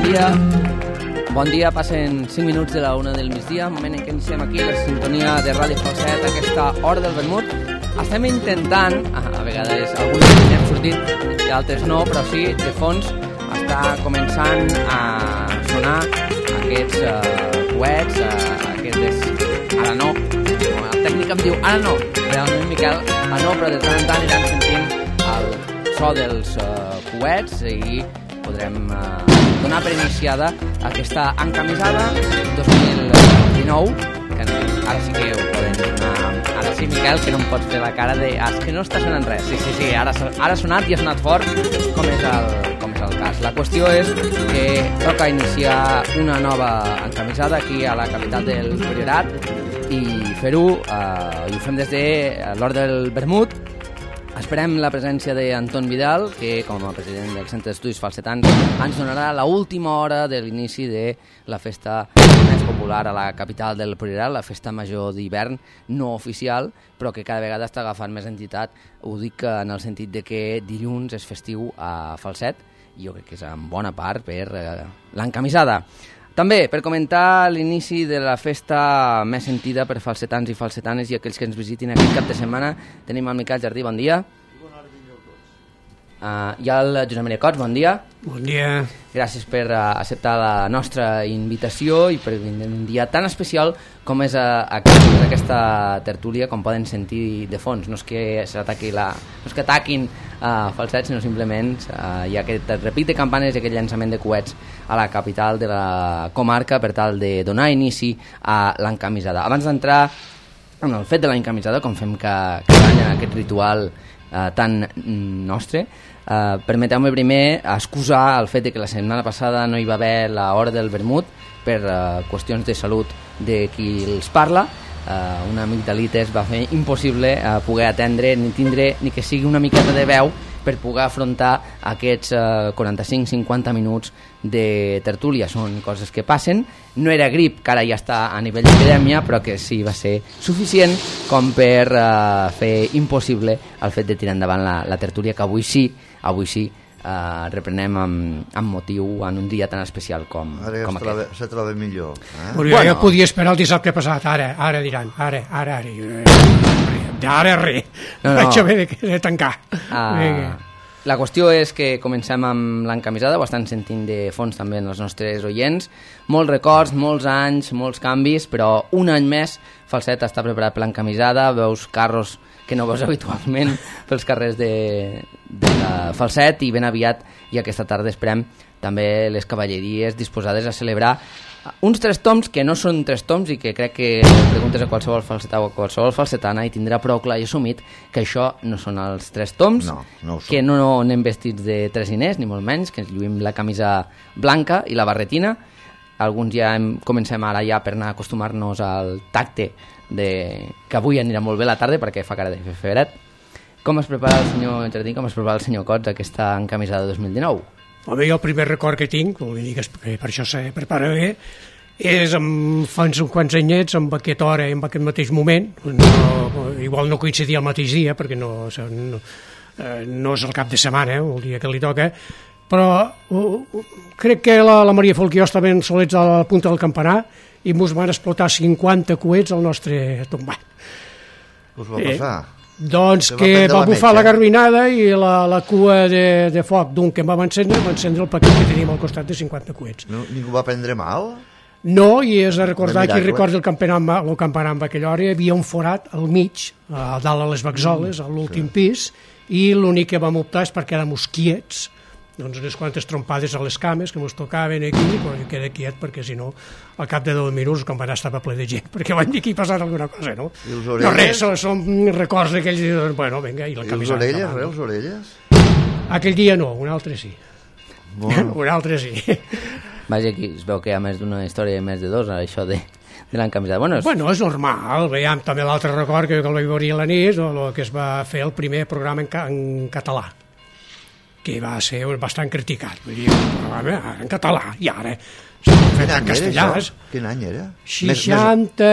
Bon dia, passen 5 minuts de la 1 del migdia, moment en què iniciem aquí la sintonia de Ràdio Falset, aquesta hora del vermut. Estem intentant, a vegades alguns hem sortit i altres no, però sí, de fons està començant a sonar aquests coets, aquestes... Ara no, el tècnic em diu ara no, realment Miquel, ara no, però de tant en tant anirem sentint el so dels coets i podrem donar per iniciada aquesta encamisada 2019, que ara sí que ho podem donar. Ara sí, Miquel, que no em pots fer la cara de és que no està sonant res. Sí, ara ha sonat i ha sonat fort, com és el cas. La qüestió és que toca iniciar una nova encamisada aquí a la capital del Priorat i fer-ho, i ho fem des de l'hora del vermut. Esperem la presència d'Anton Vidal, que com a president del Centre d'Estudis Falsetans ens donarà l'última hora de l'inici de la festa més popular a la capital del Priorat, la festa major d'hivern no oficial, però que cada vegada està agafant més entitat. Ho dic en el sentit de que dilluns és festiu a Falset, i jo crec que és en bona part per l'encamisada. També, per comentar l'inici de la festa més sentida per falsetans i falsetanes i aquells que ens visitin aquest cap de setmana, tenim el Miquel Jardí, bon dia. Hi ha el Josep Maria Cots, bon dia. Bon dia. Gràcies per acceptar la nostra invitació i per un dia tan especial com és aquesta tertúlia, com poden sentir de fons. No és que ataquin falsets, sinó simplement hi ha aquest repic de campanes i aquest llançament de coets a la capital de la comarca per tal de donar inici a l'encamisada. Abans d'entrar en el fet de l'encamisada, com fem cada any aquest ritual tan nostre, permeteu-me primer excusar el fet de que la setmana passada no hi va haver l'hora del vermut per qüestions de salut de qui els parla. Una amigdalitis va fer impossible poder atendre ni tindre ni que sigui una miqueta de veu per poder afrontar aquests 45-50 minuts de tertúlia. Són coses que passen. No era grip, que ara ja està a nivell d'epidèmia, però que sí va ser suficient com per fer impossible el fet de tirar endavant la tertúlia, que avui sí reprenem amb motiu en un dia tan especial com aquest. Se troba millor. Bueno, jo podia esperar el dissabte passat, ara diran, ara res, vaig haver de tancar. La qüestió és que comencem amb l'encamisada, ho estan sentint de fons també en els nostres oients. Molts records, molts anys, molts canvis, però un any més Falset està preparat per l'encamisada, veus carros que no veus habitualment pels carrers de Falset i ben aviat, i aquesta tarda esperem també les cavalleries disposades a celebrar uns 3 toms que no són 3 toms i que crec que preguntes a qualsevol falsetà o a qualsevol falsetana i tindrà prou clar i assumit que això no són els 3 toms, que no anem vestits de tresiners, ni molt menys, que ens lluïm la camisa blanca i la barretina. Alguns ja comencem ara ja per anar a acostumar-nos al tacte que avui anirà molt bé la tarda perquè fa cara de fer febret. Com es prepara el senyor Jardí, com es prepara el senyor Cots aquesta encamisada 2019? Home, jo el primer record que tinc, vull dir que per això se prepara bé, és fa uns quants anyets, amb aquesta hora i en aquest mateix moment, igual no coincidia el mateix dia, perquè no és el cap de setmana, el dia que li toca, però crec que la Maria Folk i jo estaven solets a la punta del campanar i ens van explotar 50 coets al nostre tombat. Us va passar? Doncs que va bufar la garbinada i la cua de foc d'un que em va encendre el paquet que teníem al costat de 50 coets. Ningú va prendre mal? No, i és de recordar, qui recorda el campanar amb aquella hora, hi havia un forat al mig, a dalt a les Baxoles, a l'últim pis, i l'únic que vam optar és per quedar quiets, doncs unes quantes trompades a les cames que ens tocaven aquí, però jo quedé quiet perquè si no al cap de 2 minuts el campanar estava ple de gent perquè van dir que hi passava alguna cosa, no? No res, són records d'aquells, bueno, vinga, i la camisa. I les orelles? Aquell dia no, un altre sí. Bueno. Un altre sí. Vaja, aquí es veu que hi ha més d'una història, més de 2, això de l'encamisada. Bueno, és normal. Veiem també l'altre record que el vaig veure a l'anís, el que es va fer el primer programa en català, que va ser bastant criticat. Vull dir, en català, i ara fet en castellà. Quin any era? 60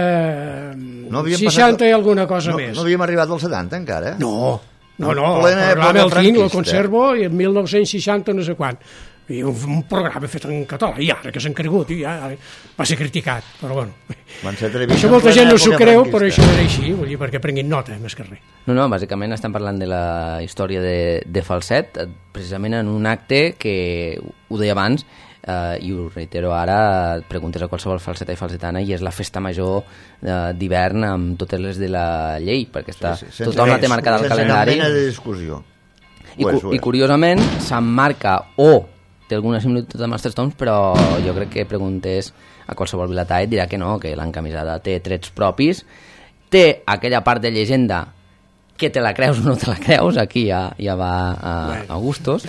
i alguna cosa més. No havíem arribat als 70 encara? No, el programa el tinc, el conservo, i en 1960 no sé quan. I un programa fet en català, i ara que s'han cregut, i ja va ser criticat, però bueno. Això molta gent no s'ho creu, però això era així, vull dir, perquè prenguin nota, més que res. No, bàsicament estem parlant de la història de Falset, precisament en un acte que, ho deia abans, i ho reitero ara, et preguntes a qualsevol falseta i falsetana, i és la festa major d'hivern amb totes les de la llei, perquè tothom la té marcada al calendari. Sense cap mena de discussió. I curiosament s'emmarca o té alguna similitud amb els Tres Tombs, però jo crec que preguntés a qualsevol vilatà et dirà que no, que l'encamisada té trets propis, té aquella part de llegenda que te la creus o no te la creus, aquí ja va a gustos,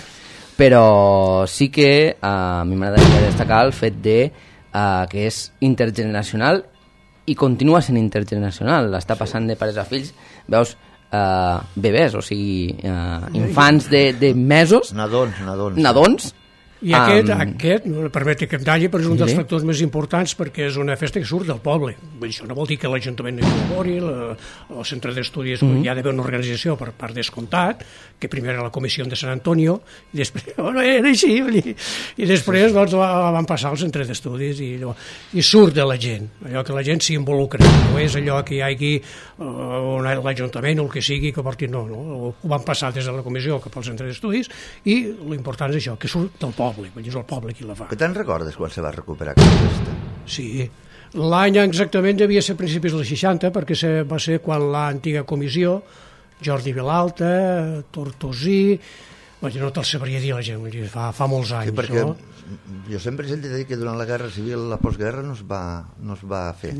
però sí que a mi m'agradaria destacar el fet de que és intergeneracional i continua sent intergeneracional, està passant de pares a fills, veus bebès, o sigui, infants de mesos, nadons. I aquest, no permeti que em talli, però és un dels factors més importants perquè és una festa que surt del poble. Això no vol dir que l'Ajuntament no hi col·labori, el centre d'estudis hi ha d'haver una organització per part descomptat, que primer era la Comissió de Sant Antonio, i després, era així, i després doncs, la van passar al centre d'estudis i surt de la gent, allò que la gent s'hi involucra, no és allò que hi hagi l'Ajuntament o el que sigui que porti, no, ho van passar des de la Comissió cap al centre d'estudis i l'important és això, que surt del poble. És el poble qui la fa. Que te'n recordes quan se va recuperar aquesta festa? Sí, l'any exactament devia ser a principis dels 60, perquè va ser quan l'antiga comissió, Jordi Vilalta, Tortosí, no te'l sabria dir la gent, fa molts anys. Sí, perquè jo sempre he sentit dir que durant la guerra civil, la postguerra, no es va fer.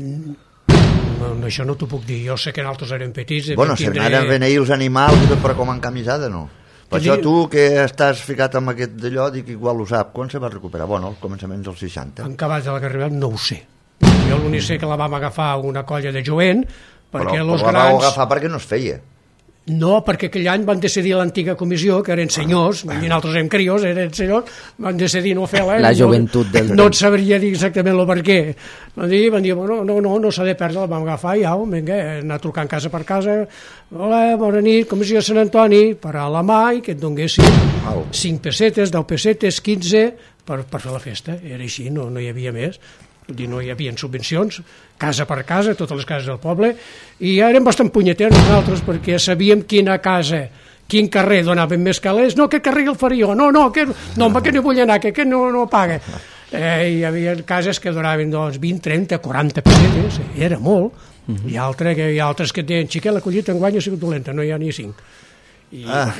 No, això no t'ho puc dir, jo sé que nosaltres érem petits. Bueno, se n'anaven venir els animals i tot, però com encamisada no. Per això tu, que estàs ficat amb aquest d'allò, dic igual ho sap. Quan se va recuperar? Bueno, als començaments dels 60. En cabals de la guerra no ho sé. Jo l'únic sé que la vam agafar una colla de jovent, perquè però la vau agafar perquè no es feia. No, perquè aquell any van decidir l'antiga comissió, que eren senyors, i nosaltres érem crios, eren senyors, van decidir no fer-la. La joventut del... No et sabria dir exactament el per què. Van dir, bueno, no s'ha de perdre, la vam agafar i au, vinga, anar trucant casa per casa. Hola, bona nit, Comissió de Sant Antoni, per a la mà, i que et donessin 5 pessetes, 10 pessetes, 15, per fer la festa. Era així, no hi havia més. No hi havia subvencions, casa per casa, totes les cases del poble, i érem bastant punyeters nosaltres perquè sabíem quina casa, quin carrer donaven més calés, no, aquest carrer el faria, no, que no vull anar, que aquest no paga. Hi havia cases que donaven 20, 30, 40 pessetes, era molt, i altres que deien, xiquet, la collita enguany ha sigut dolenta, no hi ha ni 5. I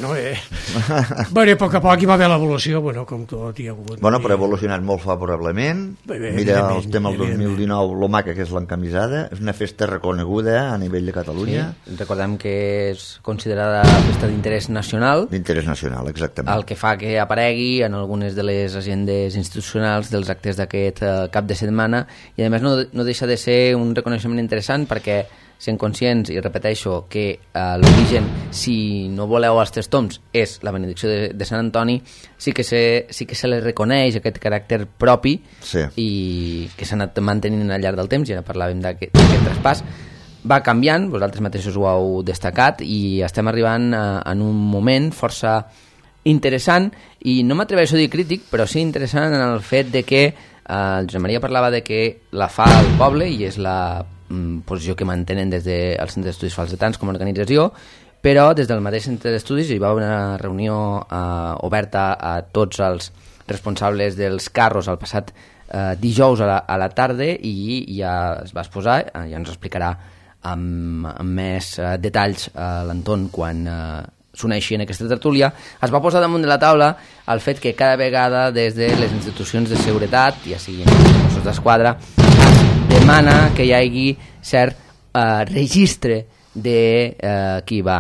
bueno, a poc hi va haver l'evolució, com tot hi ha hagut. Bueno, però ha evolucionat molt favorablement. Mira, el tema del 2019, lo maca que és l'encamisada, és una festa reconeguda a nivell de Catalunya. Sí, recordem que és considerada festa d'interès nacional. D'interès nacional, exactament. El que fa que aparegui en algunes de les agendes institucionals dels actes d'aquest cap de setmana, i a més no deixa de ser un reconeixement interessant perquè sent conscients, i repeteixo, que l'origen, si no voleu els Tres Tombs, és la benedicció de Sant Antoni, sí que se li reconeix aquest caràcter propi i que s'ha anat mantenint al llarg del temps, ja parlàvem d'aquest traspàs. Va canviant, vosaltres mateixos ho heu destacat, i estem arribant en un moment força interessant, i no m'atreveixo a dir crític, però sí interessant en el fet de que el Josep Maria parlava de que la fa el poble, i és la posició que mantenen des del Centre d'Estudis Falsetans com a organització, però des del mateix Centre d'Estudis hi va haver una reunió oberta a tots els responsables dels carros el passat dijous a la tarda, i ja es va exposar, ja ens explicarà amb més detalls l'Anton quan s'uneixi en aquesta tertúlia. Es va posar damunt de la taula el fet que cada vegada des de les institucions de seguretat, ja siguin els Mossos d'Esquadra, demana que hi hagi cert registre de qui va.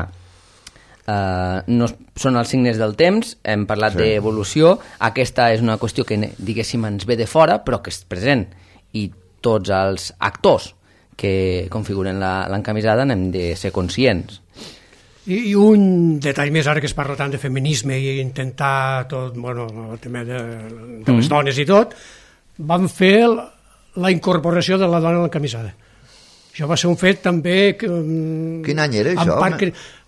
No són els signes del temps, hem parlat d'evolució, aquesta és una qüestió que, diguéssim, ens ve de fora, però que és present, i tots els actors que configuren l'encamisada n'hem de ser conscients. I un detall més, ara que es parla tant de feminisme i intentar tot, el tema de les dones i tot, van fer la incorporació de la dona a l'encamisada. Això va ser un fet també... Quin any era això?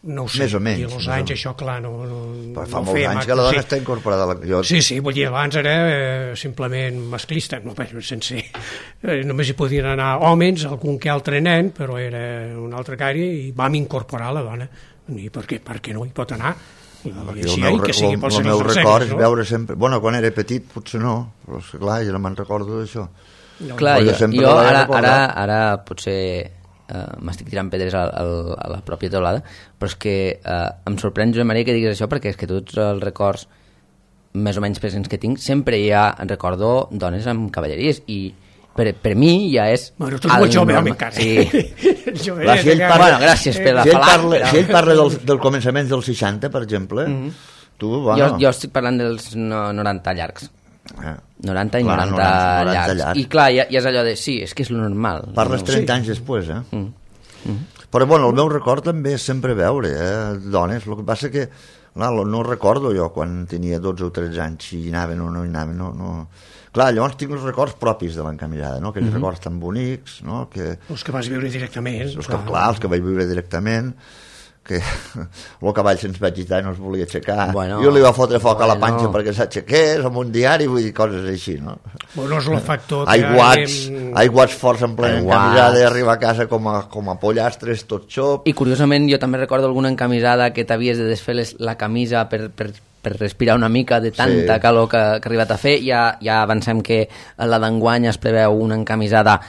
No ho sé, més o menys. I els anys, això, clar, no fa molts anys que la dona està incorporada a la... Sí, vull dir, abans era simplement masclista, sense... només hi podien anar homes, algun que altre nen, però era un altre cari, i vam incorporar la dona. I per què no hi pot anar? I així, que sigui pels el meu record és veure sempre... Bueno, quan era petit potser no, però és clar, jo no me'n recordo d'això. Clar, jo ara potser... m'estic tirant pedres a la pròpia teulada, però és que em sorprèn, Josep Maria, que diguis això, perquè és que tots els records més o menys presents que tinc sempre hi ha, recordo, dones amb cavalleries, i per mi ja és... Bueno, tu ets molt jove, home, encara. Sí. Bueno, gràcies per la falada. Si ell parla del començament dels 60, per exemple, tu, bueno... Jo estic parlant dels 90 llargs. 90 i 90 llargs. I clar, ja és allò de, sí, és que és lo normal. Parles 30 anys després, Però bueno, el meu record també és sempre veure dones. El que passa que no recordo jo quan tenia 12 o 13 anys si hi anaven o no hi anaven. No. Clar, llavors tinc els records propis de l'encamillada, no? Aquells records tan bonics, no? Els que vas viure directament. Els que vaig viure directament, que el cavall se'ns va agitar i no es volia aixecar. Jo li va fotre foc a la panxa perquè s'aixequés, amb un diari, vull dir, coses així, no? Bueno, és el factor... Aiguats forts en plena encamisada i arribar a casa com a pollastres, tot xop. I curiosament jo també recordo alguna encamisada que t'havies de desfer la camisa per respirar una mica de tanta calor que ha arribat a fer. Ja avancem que la d'enguany es preveu una encamisada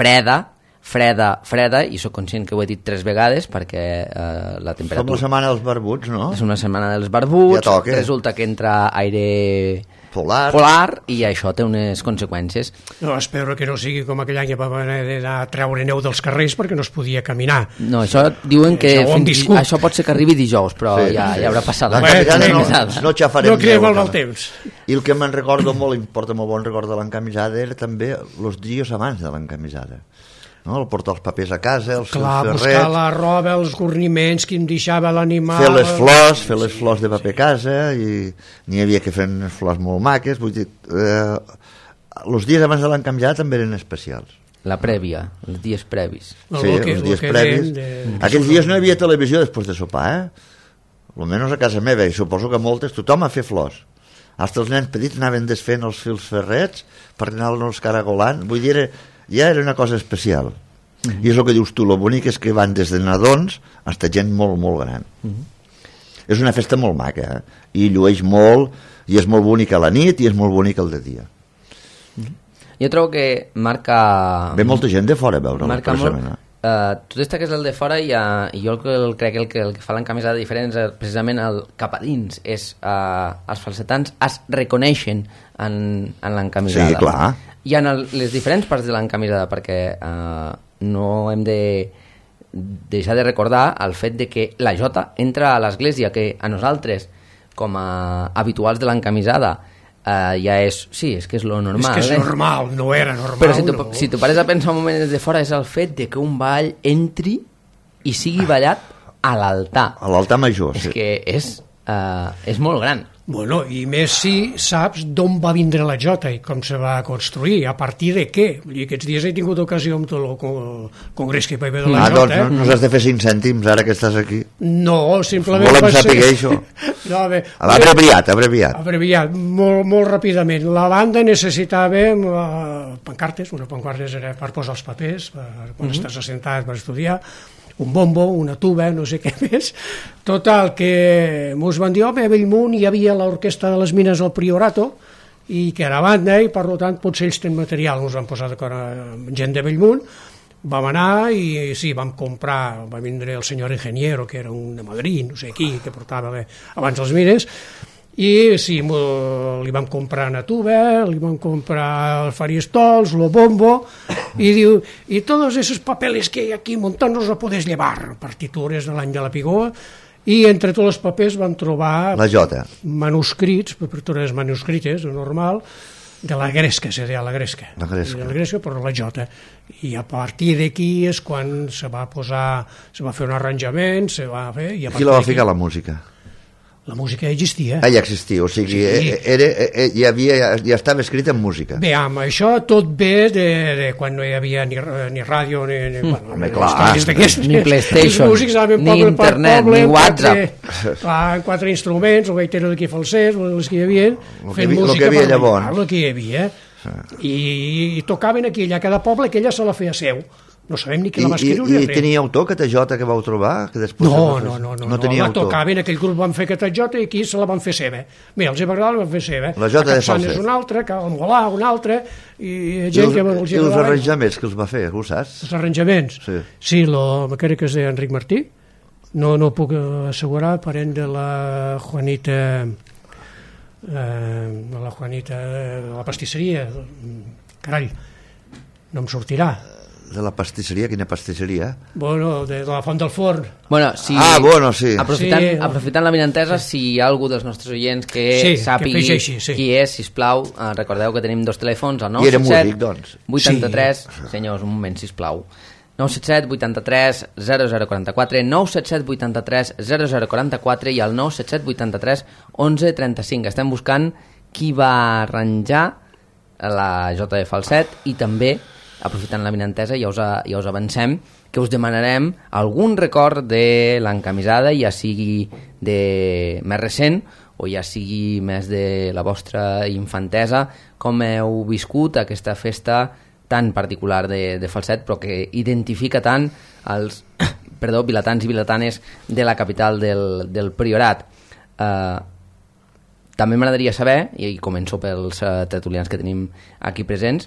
freda, i sóc conscient que ho he dit 3 vegades perquè la temperatura... Som la setmana dels barbuts, no? És una setmana dels barbuts, ja resulta que entra aire polar i això té unes conseqüències. No, espero que no sigui com aquell any que vam haver de treure neu dels carrers perquè no es podia caminar. No, això diuen que això pot ser que arribi dijous, però ja haurà passat. No xafarem. No creem el temps. I el que me'n recordo molt, porta molt bon record de l'encamisada, era també els dies abans de l'encamisada. No? El portar els papers a casa, els ferrets... buscar la roba, els gorniments, qui em deixava l'animal... Fer les flors de paper a casa, i n'hi havia que fer unes flors molt maques, vull dir... els dies abans de l'encamillada també eren especials. La prèvia, els dies previs. Sí, els dies previs. Aquells dies no hi havia televisió després de sopar, almenys a casa meva, i suposo que moltes, tothom a fer flors. Hasta els nens petits anaven desfent els fils ferrets per anar-los caragolant, vull dir... ja era una cosa especial. I és el que dius tu, el bonic és que van des de nadons fins a gent molt, molt gran. És una festa molt maca, i llueix molt, i és molt bonica a la nit, i és molt bonica al de dia. Jo trobo que marca... Ve molta gent de fora a veure-la, precisament. Tu destaques el de fora, i jo crec que el que fa l'encamisada diferent és precisament el cap a dins, és els falsetans es reconeixen en l'encamisada. Sí, clar. Hi ha les diferents parts de l'encamisada, perquè no hem de deixar de recordar el fet de que la jota entra a l'església, que a nosaltres, com a habituals de l'encamisada, ja és... Sí, és que és lo normal. És que és normal, no era normal. Però si tu pares a pensar un moment des de fora, és el fet de que un ball entri i sigui ballat a l'altar. A l'altar major, sí. És que és molt gran. Bueno, i més si saps d'on va vindre la jota i com se va construir, a partir de què. I aquests dies he tingut ocasió amb tot el congrés que hi va haver de la jota. Doncs no has de fer 5 cèntims ara que estàs aquí. No, simplement volem saber això. No, abreviat, molt ràpidament. La banda necessitava pancartes, una pancartes era per posar els papers, quan estàs assentat per estudiar, un bombo, una tuba, no sé què més. Total, que mos van dir, home, a Bellmunt hi havia l'orquestra de les Mines al Priorato, i que era banda, i per tant potser ells tenen material. Ens van posar d'acord amb gent de Bellmunt, vam anar i sí, vam comprar, va vindre el senyor Ingeniero, que era un de Madrid, no sé qui, que portava abans les Mines, i sí, li vam comprar una tuba, li vam comprar els faristols, el bombo, i diu, i tots esos papeles que hi ha aquí muntant no els podés llevar, partitures de l'any de la Pigó, i entre tots els papers van trobar la jota, manuscrits, partitures manuscrites, normal, de la Gresca, se deia la Gresca, però la jota, i a partir d'aquí és quan se va fer un arranjament, se va fer... Qui la va ficar la música? La música existia. Ja existia, o sigui, sí. Ja estava escrit en música. Bé, amb això tot ve de quan no hi havia ni ràdio, ni PlayStation, ni internet, ni WhatsApp. Quatre instruments, el gaitero d'aquí falsers, els que hi havia, fent música. El que hi havia llavors. El que hi havia. I tocaven aquí, a cada poble, que ella se la feia seu. No sabem ni qui la va escriure. I tenia autor, Catajota, que vau trobar? Que després no tenia la tocaven, aquell grup van fer Catajota i aquí se la van fer seva. Mira, els Iberdal la van fer seva. La Jota de Falset. és una altra, que el Molà una altra, i gent que... I els arranjaments que els va fer, ho saps? Els arranjaments? Sí, crec que es deia Enric Martí, no puc assegurar, parent de la Juanita... de la pastisseria, carai, no em sortirà. De la pastisseria? Quina pastisseria? Bueno, de la Font del Forn. Bueno, sí. Sí. Aprofitant la vinentesa, si hi ha algú dels nostres oients que sàpigui qui és, sisplau, recordeu que tenim 2 telèfons, el 977 doncs. 83, senyors, un moment, sisplau. 977 83 0044, 977 83 0044 i el 977 83 11 35. Estem buscant qui va arranjar la Jota de Falset i també, aprofitant la vinentesa, ja us avancem que us demanarem algun record de l'encamisada, ja sigui de més recent o ja sigui més de la vostra infantesa, com heu viscut aquesta festa tan particular de Falset, però que identifica tant els vilatans i vilatanes de la capital del Priorat. També m'agradaria saber, i començo pels tertulians que tenim aquí presents,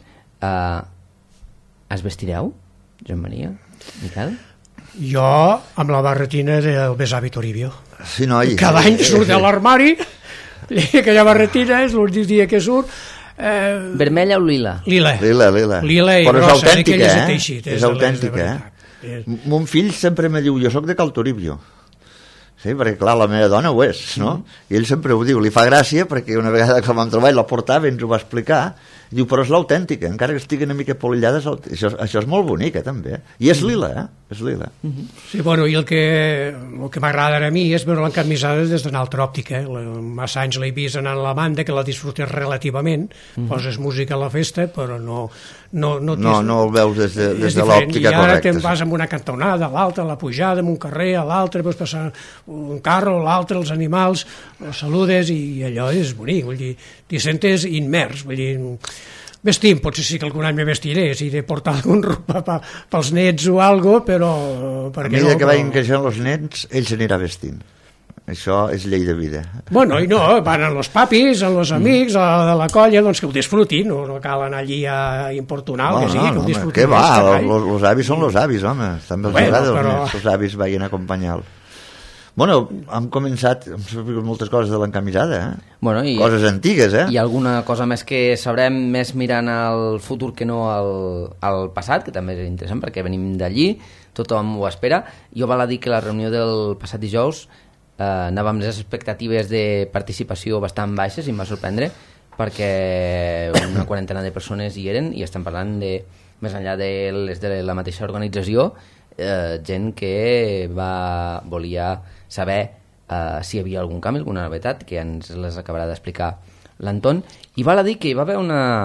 es vestireu, Joan Maria, Miquel? Jo amb la barretina del besavi Toribio. Sí, noi. Cada any surt de l'armari, aquella barretina és l'últim dia que surt. Vermella o lila? Lila i però grossa. És autèntica, És autèntica, Mon fill sempre me diu, jo soc de Cal Toribio. Sí, perquè clar, la meva dona ho és, no? I ell sempre ho diu, li fa gràcia perquè una vegada que vam trobar i la portava ens ho va explicar, diu, però és l'autèntica, encara que estigui una mica polillada, això és molt bonic, també. I és lila, és lila. Sí, bueno, i el que m'agrada a mi és veure l'encamisada des d'una altra òptica. Massa anys l'he vist anant a la banda, que la disfrutes relativament, poses música a la festa, però no el veus des de l'òptica correcta. I ara te'n vas amb una cantonada, a l'altra, a la pujada, amb un carrer, a l'altre, pots passar un carro, a l'altre, els animals, els saludes, i allò és bonic, vull dir, t'hi sentes immers, vull dir... Vestim, potser sí que algun any me vestiré, si he de portar algun roba pels nets o alguna cosa, però... A mesura que vagin creixent els nens, ell s'anirà vestint. Això és llei de vida. Bueno, i no, van amb els papis, amb els amics, de la colla, doncs que ho disfrutin, no cal anar allí a importunar, que sí, que ho disfrutin. Què va, els avis són els avis, home, també els agrada que els avis vagin a acompanyar-lo. Bueno, hem començat, hem sabut moltes coses de l'encamisada, bueno, coses antigues, Hi ha alguna cosa més que sabrem més mirant al futur que no al passat, que també és interessant perquè venim d'allí, tothom ho espera. Jo val a dir que la reunió del passat dijous anava amb les expectatives de participació bastant baixes i em va sorprendre perquè una quarantena de persones hi eren i estem parlant de, més enllà de les de la mateixa organització, gent que volia saber si hi havia algun canvi, alguna novetat, que ens les acabarà d'explicar l'Anton. I val a dir que hi va haver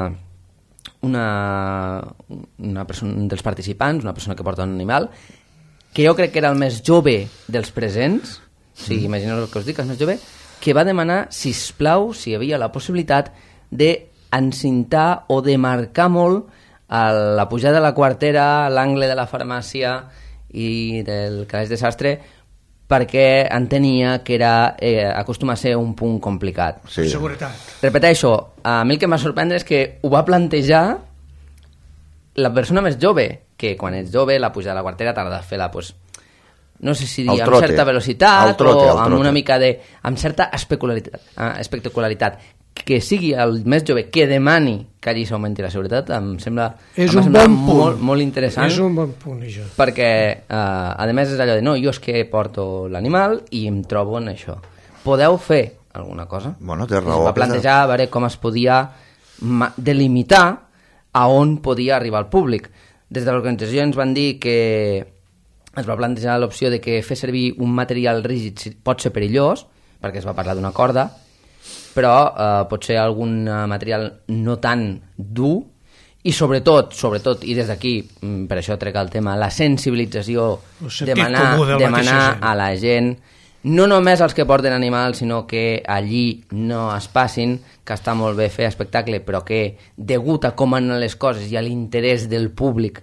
una persona, un dels participants, una persona que porta un animal, que jo crec que era el més jove dels presents, o sigui, imagineu el que us dic, el més jove, que va demanar, sisplau, si hi havia la possibilitat d'encintar o de marcar molt la pujada de la Quartera, l'angle de la farmàcia i del calaix de sastre, perquè entenia que acostuma a ser un punt complicat. Sí. Seguretat. Repeteixo, a mi el que em va sorprendre és que ho va plantejar la persona més jove, que quan ets jove la pujada de la Quartera t'ha de fer-la, pues, no sé si dir amb certa velocitat o amb una mica de... amb certa espectacularitat. Que sigui el més jove que demani que allí s'augmenti la seguretat em sembla molt interessant. És un bon punt, això. Perquè, a més, és allò de no, jo és que porto l'animal i em trobo en això. Podeu fer alguna cosa? Bueno, té raó. Es va plantejar a veure com es podia delimitar a on podia arribar el públic. Des de l'organització ens van dir que es va plantejar l'opció de que fer servir un material rígid pot ser perillós, perquè es va parlar d'una corda, però pot ser algun material no tan dur, i sobretot, i des d'aquí, per això trec el tema, la sensibilització, demanar a la gent, no només els que porten animals, sinó que allí no es passin, que està molt bé fer espectacle, però que degut a com han les coses i a l'interès del públic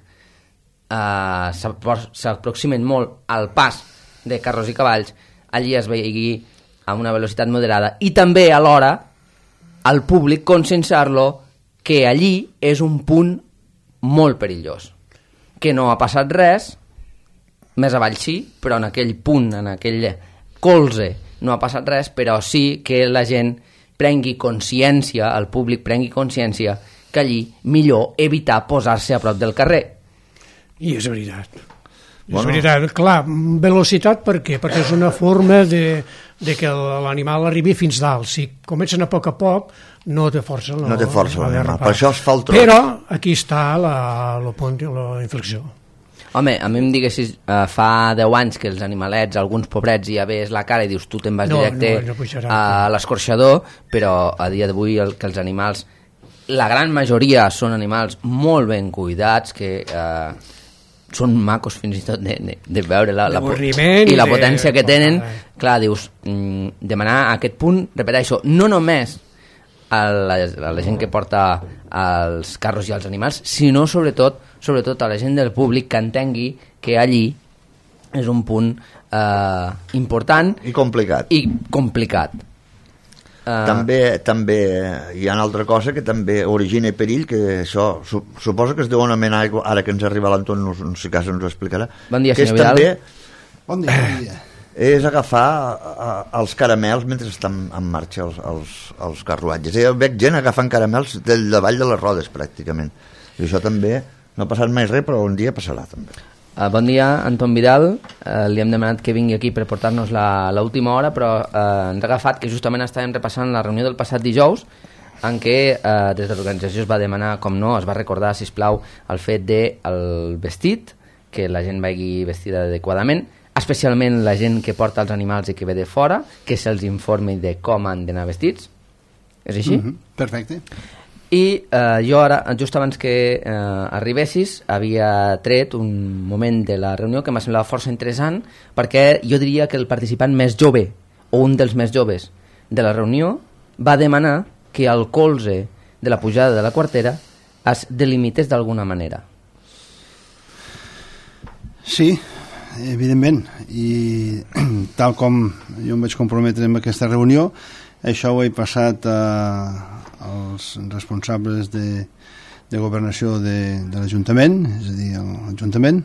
s'aproximen molt al pas de carros i cavalls, allí es vegi a una velocitat moderada, i també alhora al públic conscienciar-lo que allí és un punt molt perillós, que no ha passat res, més avall sí, però en aquell punt, en aquell colze, no ha passat res, però sí que la gent prengui consciència, el públic prengui consciència que allí millor evitar posar-se a prop del carrer. I és veritat. És veritat, clar, velocitat per què? Perquè és una forma de que l'animal arribi fins dalt. Si comencen a poc, no té força. No té força l'animal, per això es fa el tros. Però aquí està la inflexió. Home, a mi em diguessis, fa 10 anys que els animalets, alguns pobrets, ja ves la cara i dius tu te'n vas directe a l'escorxador, però a dia d'avui que els animals, la gran majoria són animals molt ben cuidats, que són macos fins i tot de veure i la potència que tenen. Clar, dius, demanar a aquest punt, repeteixo, no només a la gent que porta els carros i els animals, sinó sobretot a la gent del públic, que entengui que allí és un punt important i complicat. També hi ha una altra cosa que també origina perill, que això suposo que es deu anomenar, ara que ens arriba l'Anton, no sé si ens ho explicarà. Bon dia, senyor Vidal. Bon dia. És agafar els caramels mentre estan en marxa els carruatges. Jo veig gent agafant caramels del davall de les rodes, pràcticament. I això també no ha passat mai res, però un dia passarà també. Bon dia, Anton Vidal. Li hem demanat que vingui aquí per portar-nos l'última hora, però ens ha agafat que justament estàvem repassant la reunió del passat dijous, en què des de l'organització es va demanar, com no, es va recordar, sisplau, el fet del vestit, que la gent vagi vestida adequadament, especialment la gent que porta els animals i que ve de fora, que se'ls informi de com han d'anar vestits. És així? Perfecte. I jo ara, just abans que arribessis, havia tret un moment de la reunió que m'ha semblat força interessant, perquè jo diria que el participant més jove, o un dels més joves de la reunió, va demanar que el colze de la pujada de la Quartera es delimités d'alguna manera. Sí, evidentment, i tal com jo em vaig comprometre en aquesta reunió, això ho he passat als responsables de governació de l'Ajuntament, és a dir, l'Ajuntament,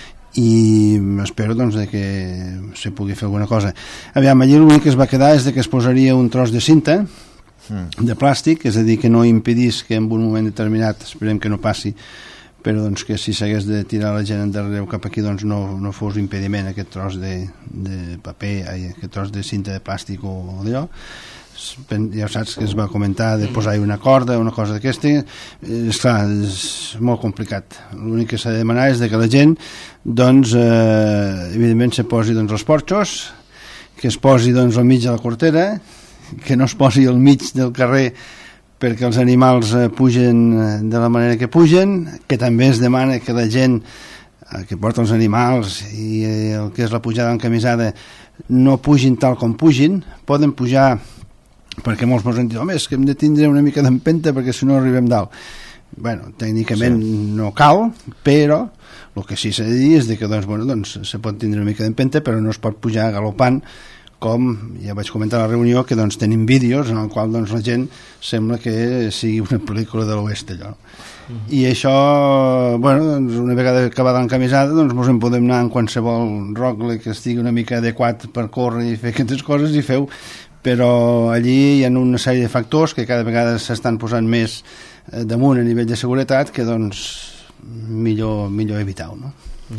i espero doncs, que se pugui fer alguna cosa. Aviam, allí l'únic que es va quedar és que es posaria un tros de cinta de plàstic, és a dir, que no impedís que en un moment determinat, esperem que no passi, però doncs, que si s'hagués de tirar la gent endarrere o cap aquí doncs, no fos impediment aquest tros de paper, aquest tros de cinta de plàstic o d'allò. Ja saps que es va comentar de posar-hi una corda, una cosa d'aquesta. Esclar, és molt complicat. L'únic que s'ha de demanar és que la gent doncs, evidentment se posi doncs, els porxos, que es posi doncs, al mig de la Quartera, que no es posi al mig del carrer perquè els animals pugen de la manera que pugen, que també es demana que la gent que porta els animals i el que és la pujada en camisada no pugin tal com pugin, poden pujar perquè molts ens han dit, home, és que hem de tindre una mica d'empenta perquè si no arribem dalt. Bueno, tècnicament no cal, però el que sí s'ha de dir és que doncs, se pot tindre una mica d'empenta, però no es pot pujar galopant, com ja vaig comentar a la reunió, que doncs, tenim vídeos en el qual doncs, la gent sembla que sigui una pel·lícula de l'oest allò. I això, bueno, doncs, una vegada acabada l'encamisada, doncs ens en podem anar en qualsevol rogle que estigui una mica adequat per córrer i fer aquestes coses i feu, però allí hi ha una sèrie de factors que cada vegada s'estan posant més damunt a nivell de seguretat que doncs millor evitar-ho, no?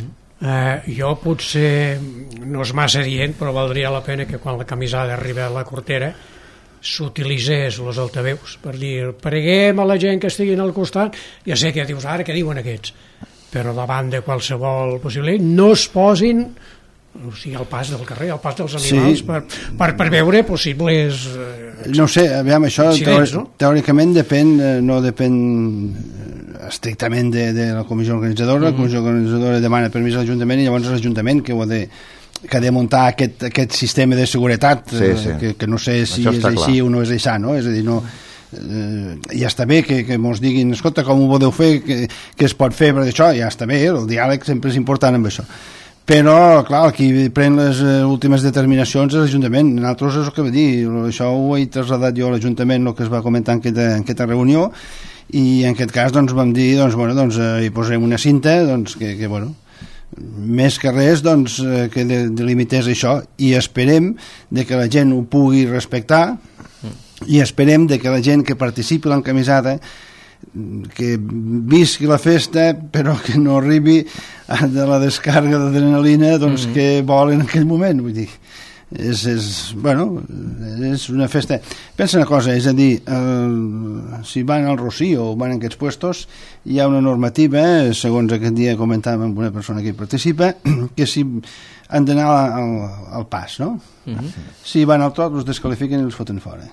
Jo potser no és massa dient, però valdria la pena que quan la camisada arriba a la Quartera s'utilitzés els altaveus per dir, preguem a la gent que estiguin al costat. Ja sé que dius, ara què diuen aquests, però davant de qualsevol possibilitat no es posin o sigui, al pas del carrer, al pas dels animals, per veure possibles no ho sé, aviam, això incidents, no? Teòricament no depèn estrictament de la comissió organitzadora. La comissió organitzadora demana permís a l'Ajuntament i llavors és l'Ajuntament que ha de muntar aquest sistema de seguretat, que no sé si és així o no és així, no? És a dir, no, ja està bé que mos diguin, escolta, com ho podeu fer, que es pot fer, perquè això ja està bé, el diàleg sempre és important amb això, però clar, qui pren les últimes determinacions és l'Ajuntament. Nosaltres és el que va dir, això ho he traslladat jo a l'Ajuntament, el que es va comentar en aquesta reunió, i en aquest cas doncs, vam dir hi posarem una cinta que més que res que delimités això, i esperem que la gent ho pugui respectar, i esperem que la gent que participi a l'encamisada que visqui la festa però que no arribi de la descàrrega d'adrenalina que vol en aquell moment. Vull dir, és una festa. Pensa una cosa, és a dir, si van al Rocío o van en aquests puestos, hi ha una normativa, segons aquest dia comentàvem amb una persona que hi participa, que si han d'anar al pas, no? Si van al trot els desqualifiquen i els foten fora.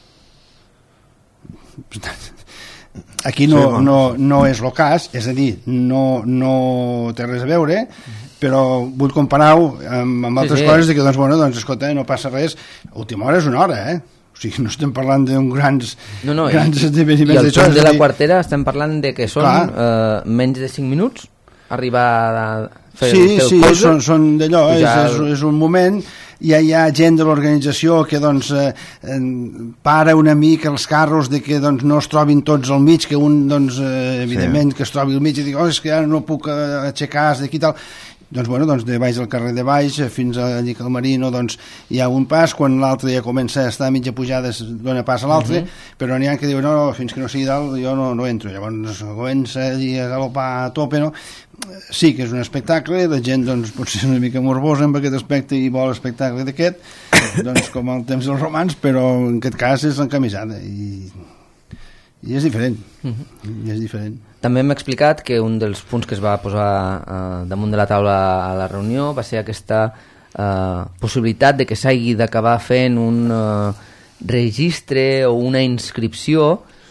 Aquí no és el cas, és a dir, no té res a veure, però vull comparar-ho amb altres coses que, escolta, no passa res. Última hora és una hora, o sigui, no estem parlant d'un grans esdeveniments. I al punt de la quartera estem parlant de que són menys de 5 minuts arribar a fer el closure. Són d'allò, és un moment. Ja hi ha gent de l'organització que para una mica els carros de que no es trobin tots al mig, que un evidentment que es trobi al mig i diu, és que ara no puc aixecar d'aquí i tal. De baix al carrer de baix fins allí al Marino hi ha un pas, quan l'altre ja comença a estar a mitja pujada es dona pas a l'altre, però n'hi ha que diuen no, fins que no sigui dalt jo no entro, llavors comença a galopar a tope, no? Sí que és un espectacle, la gent potser és una mica morbosa amb aquest aspecte i vol espectacle d'aquest, com al temps dels romans, però en aquest cas és l'encamisada i és diferent. I és diferent. També hem explicat que un dels punts que es va posar damunt de la taula a la reunió va ser aquesta possibilitat de que s'hagi d'acabar fent un registre o una inscripció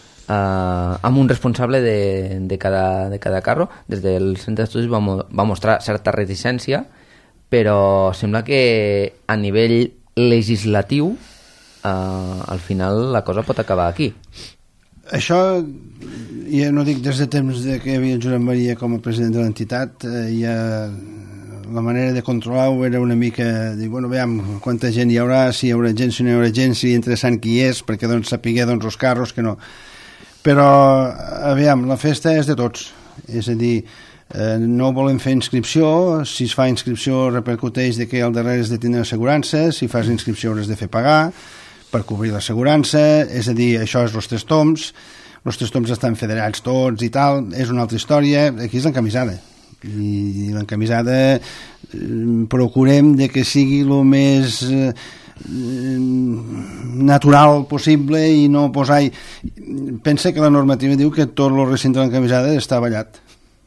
amb un responsable de cada carro. Des del centre d'estudis va mostrar certa reticència, però sembla que a nivell legislatiu al final la cosa pot acabar aquí. Això, ja no dic des de temps que hi havia el Josep Maria com a president de l'entitat, la manera de controlar-ho era una mica dir, veiem quanta gent hi haurà, si hi haurà gent, si no hi haurà gent, si interessant qui és, perquè sapiguer els carros que no. Però, aviam, la festa és de tots, és a dir, no volem fer inscripció, si es fa inscripció repercuteix de que al darrere has de tenir assegurança, si fas inscripció has de fer pagar per cobrir l'assegurança, és a dir, això és els 3 toms estan federats tots i tal, és una altra història, aquí és l'encamisada, i l'encamisada procurem de que sigui el més natural possible i no posar... Pensa que la normativa diu que tot el recinte de l'encamisada està ballat.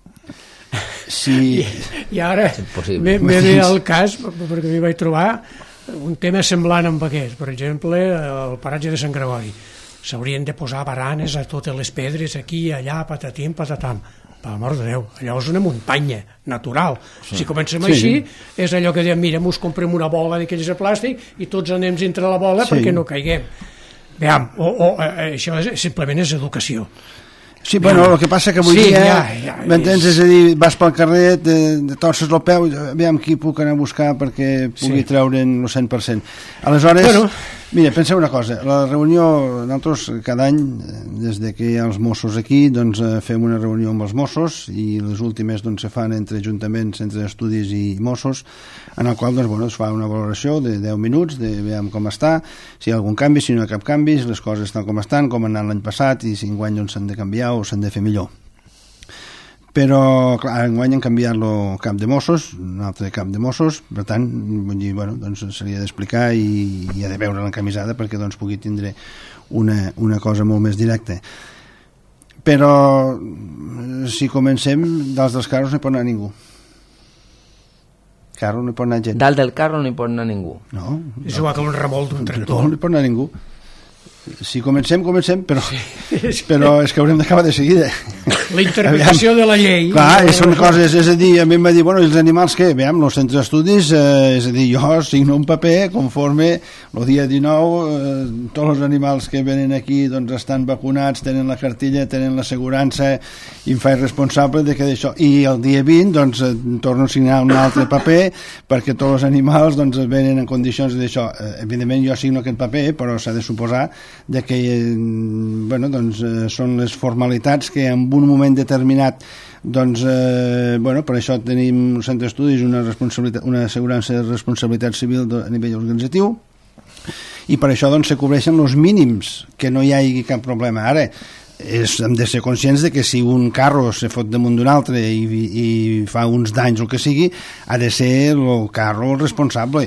I ara m'he dit el cas, perquè m'hi vaig trobar un tema semblant amb aquest, per exemple el paratge de Sant Gregori, s'haurien de posar baranes a totes les pedres aquí, allà, patatim, patatam, per l'amor de Déu, allò és una muntanya natural, si comencem així és allò que diem, mira, mos comprem una bola d'aquells de plàstic i tots anem dintre la bola perquè no caiguem. Veiem, això simplement és educació. Sí, bueno, el que passa que avui dia, m'entens? És a dir, vas pel carrer, te torces el peu, aviam qui puc anar a buscar perquè pugui treure'n el 100%. Aleshores, mira, pensa una cosa, la reunió, nosaltres cada any, des que hi ha els Mossos aquí, fem una reunió amb els Mossos i les últimes se fan entre ajuntaments, entre estudis i Mossos, en el qual es fa una valoració de 10 minuts, de veure com està, si hi ha algun canvi, si no hi ha cap canvi, si les coses estan com estan, com han anat l'any passat i si enguany s'han de canviar o s'han de fer millor. Però, clar, enguany han canviat el cap de Mossos, un altre cap de Mossos, per tant, vull dir, s'hauria d'explicar i ha de veure l'encamisada perquè pugui tindre una cosa molt més directa. Però, si comencem, dels carros no hi pot anar ningú. carro no hi pot anar gent. Dalt del carro no hi pot anar ningú. No. És igual que un remolc d'un tractor. No hi pot anar ningú. Si comencem, però és que haurem d'acabar de seguida. La interpretació de la llei. Clar, són coses, és a dir, a mi em va dir, bueno, els animals què? Veiem, els centres d'estudis, és a dir, jo signo un paper conforme el dia 19 tots els animals que venen aquí doncs estan vacunats, tenen la cartilla, tenen l'assegurança i em faig responsable de que d'això. I el dia 20 doncs torno a signar un altre paper perquè tots els animals doncs venen en condicions d'això. Evidentment jo signo aquest paper, però s'ha de suposar de que bueno, doncs, són les formalitats que en un moment determinat doncs, bueno, per això tenim un centre d'estudis, una assegurança de responsabilitat civil a nivell organitzatiu i per això doncs, se cobreixen els mínims, que no hi hagi cap problema. Ara hem de ser conscients de que si un carro se fot damunt d'un altre i fa uns danys o el que sigui, ha de ser el carro el responsable.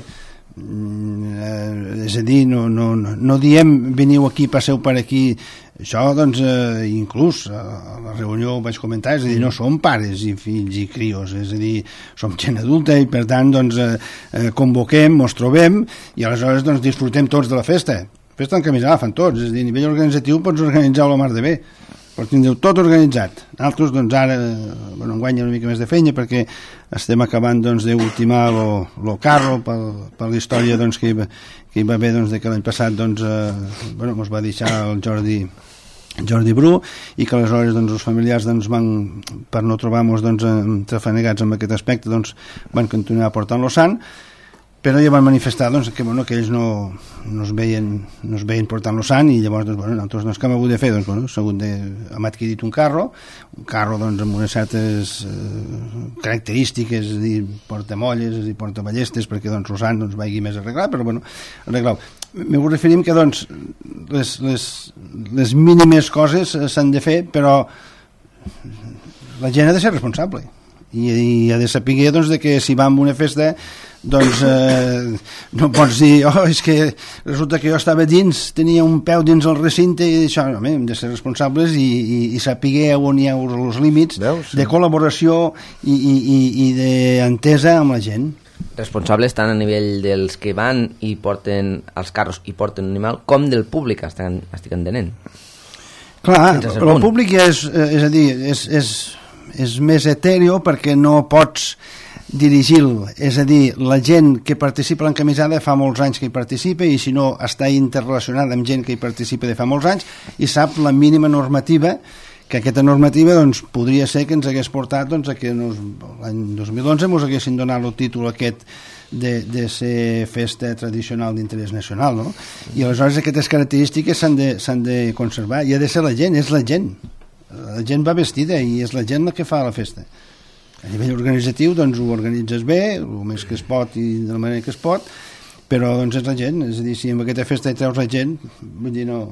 És a dir, no diem veniu aquí, passeu per aquí. Això doncs inclús a la reunió ho vaig comentar, és a dir, no som pares i fills i crios, és a dir, som gent adulta i per tant doncs convoquem, ens trobem i aleshores doncs disfrutem tots de la festa en camisada fan tots, és a dir, a nivell organitzatiu pots organitzar-ho la mar de bé, però tindreu tot organitzat. Nosaltres doncs ara bueno, enguany una mica més de feina perquè estem acabant doncs d'ultimar el carro per la història doncs, que hi va haver doncs, que l'any passat doncs, bueno, ens va deixar el Jordi Bru i que aleshores doncs, els familiars doncs, van, per no trobar-nos doncs, trafanegats amb aquest aspecte doncs, van continuar portant-lo sant, però ja van manifestar doncs, que, bueno, que ells no es veien portant-lo sant i llavors doncs, bueno, nosaltres doncs, què hem hagut de fer? Doncs, bueno, hem adquirit un carro doncs, amb unes certes característiques, és a dir, portamolles, és a dir, portaballestes, perquè doncs, el sant doncs, vagi més arreglat, però bueno, arreglat. M'ho referim que doncs, les mínimes coses s'han de fer, però la gent ha de ser responsable i ha de saber doncs, de que si va a una festa doncs no pots dir és que resulta que jo estava dins, tenia un peu dins el recinte i això, no, hem de ser responsables i saber on hi ha els límits de col·laboració i d'entesa amb la gent. Responsables tant a nivell dels que van i porten els carros i porten un animal com del públic, estic entenent. Clar, però el públic és a dir, és més etèreo perquè no pots dirigir-lo, és a dir, la gent que participa a l'encamisada fa molts anys que hi participa i si no està interrelacionada amb gent que hi participa de fa molts anys i sap la mínima normativa, que aquesta normativa doncs, podria ser que ens hagués portat doncs, a que l'any 2011 ens haguessin donat el títol aquest de ser festa tradicional d'interès nacional, no? I aleshores aquestes característiques s'han de conservar i ha de ser la gent, és la gent va vestida i és la gent la que fa la festa. A nivell organitzatiu doncs ho organitzes bé, el més que es pot i de la manera que es pot, però doncs és la gent, és a dir, si amb aquesta festa hi treus la gent, vull dir, no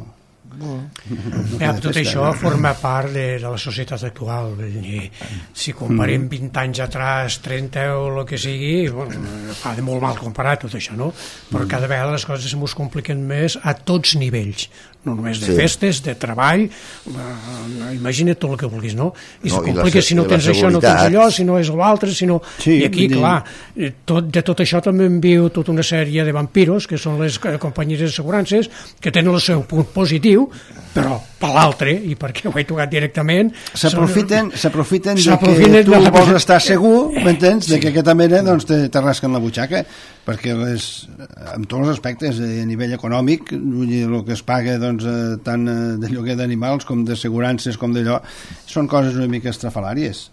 tot això forma part de la societat actual. Si comparem 20 anys atrás, 30 o el que sigui, fa de molt mal comparar tot això, no? Però cada vegada les coses ens compliquen més a tots nivells, no només de festes, de treball, imagina't tot el que vulguis, no? I se complica si no tens això, no tens allò, si no és l'altre, si no... I aquí, clar, de tot això també en viu tota una sèrie de vampiros, que són les companyies d'assegurances, que tenen el seu punt positiu, però per l'altre, i perquè ho he tocat directament... S'aprofiten de que tu vols estar segur, m'entens, de que aquesta mena doncs, te rasquen la butxaca, perquè en tots els aspectes, a nivell econòmic, el que es paga doncs, tant de lloguer d'animals com d'assegurances com d'allò, són coses una mica estrafalàries.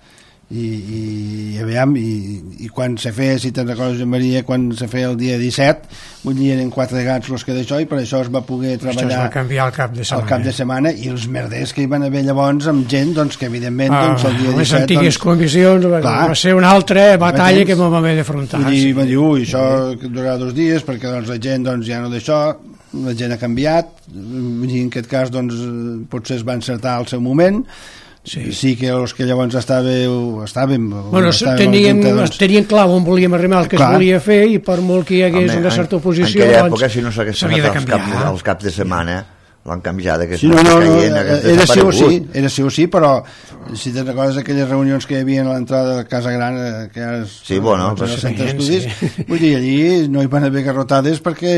I quan se feia, si te'n recordes, Maria, quan se feia el dia 17, vull dir, eren 4 gats els que d'això, i per això es va poder treballar això es va canviar al cap de setmana i els merders que hi van haver llavors amb gent doncs, que evidentment doncs, el dia 17 les antigues comissions va ser una altra batalla que vam haver d'afrontar. I va dir, això durarà 2 dies perquè doncs, la gent doncs, ja no d'això, la gent ha canviat, i en aquest cas doncs, potser es va encertar al seu moment. Sí que els que llavors estàvem tenien clar on volíem arribar, el que es volia fer, i per molt que hi hagués una certa oposició en aquella època si no s'hagués anat als caps de setmana l'encamisada que sí, era sí o sí, però si te'n recordes aquelles reunions que hi havia a l'entrada de Casa Gran, que ara és el centre d'estudis, vull dir, allí no hi van haver garrotades perquè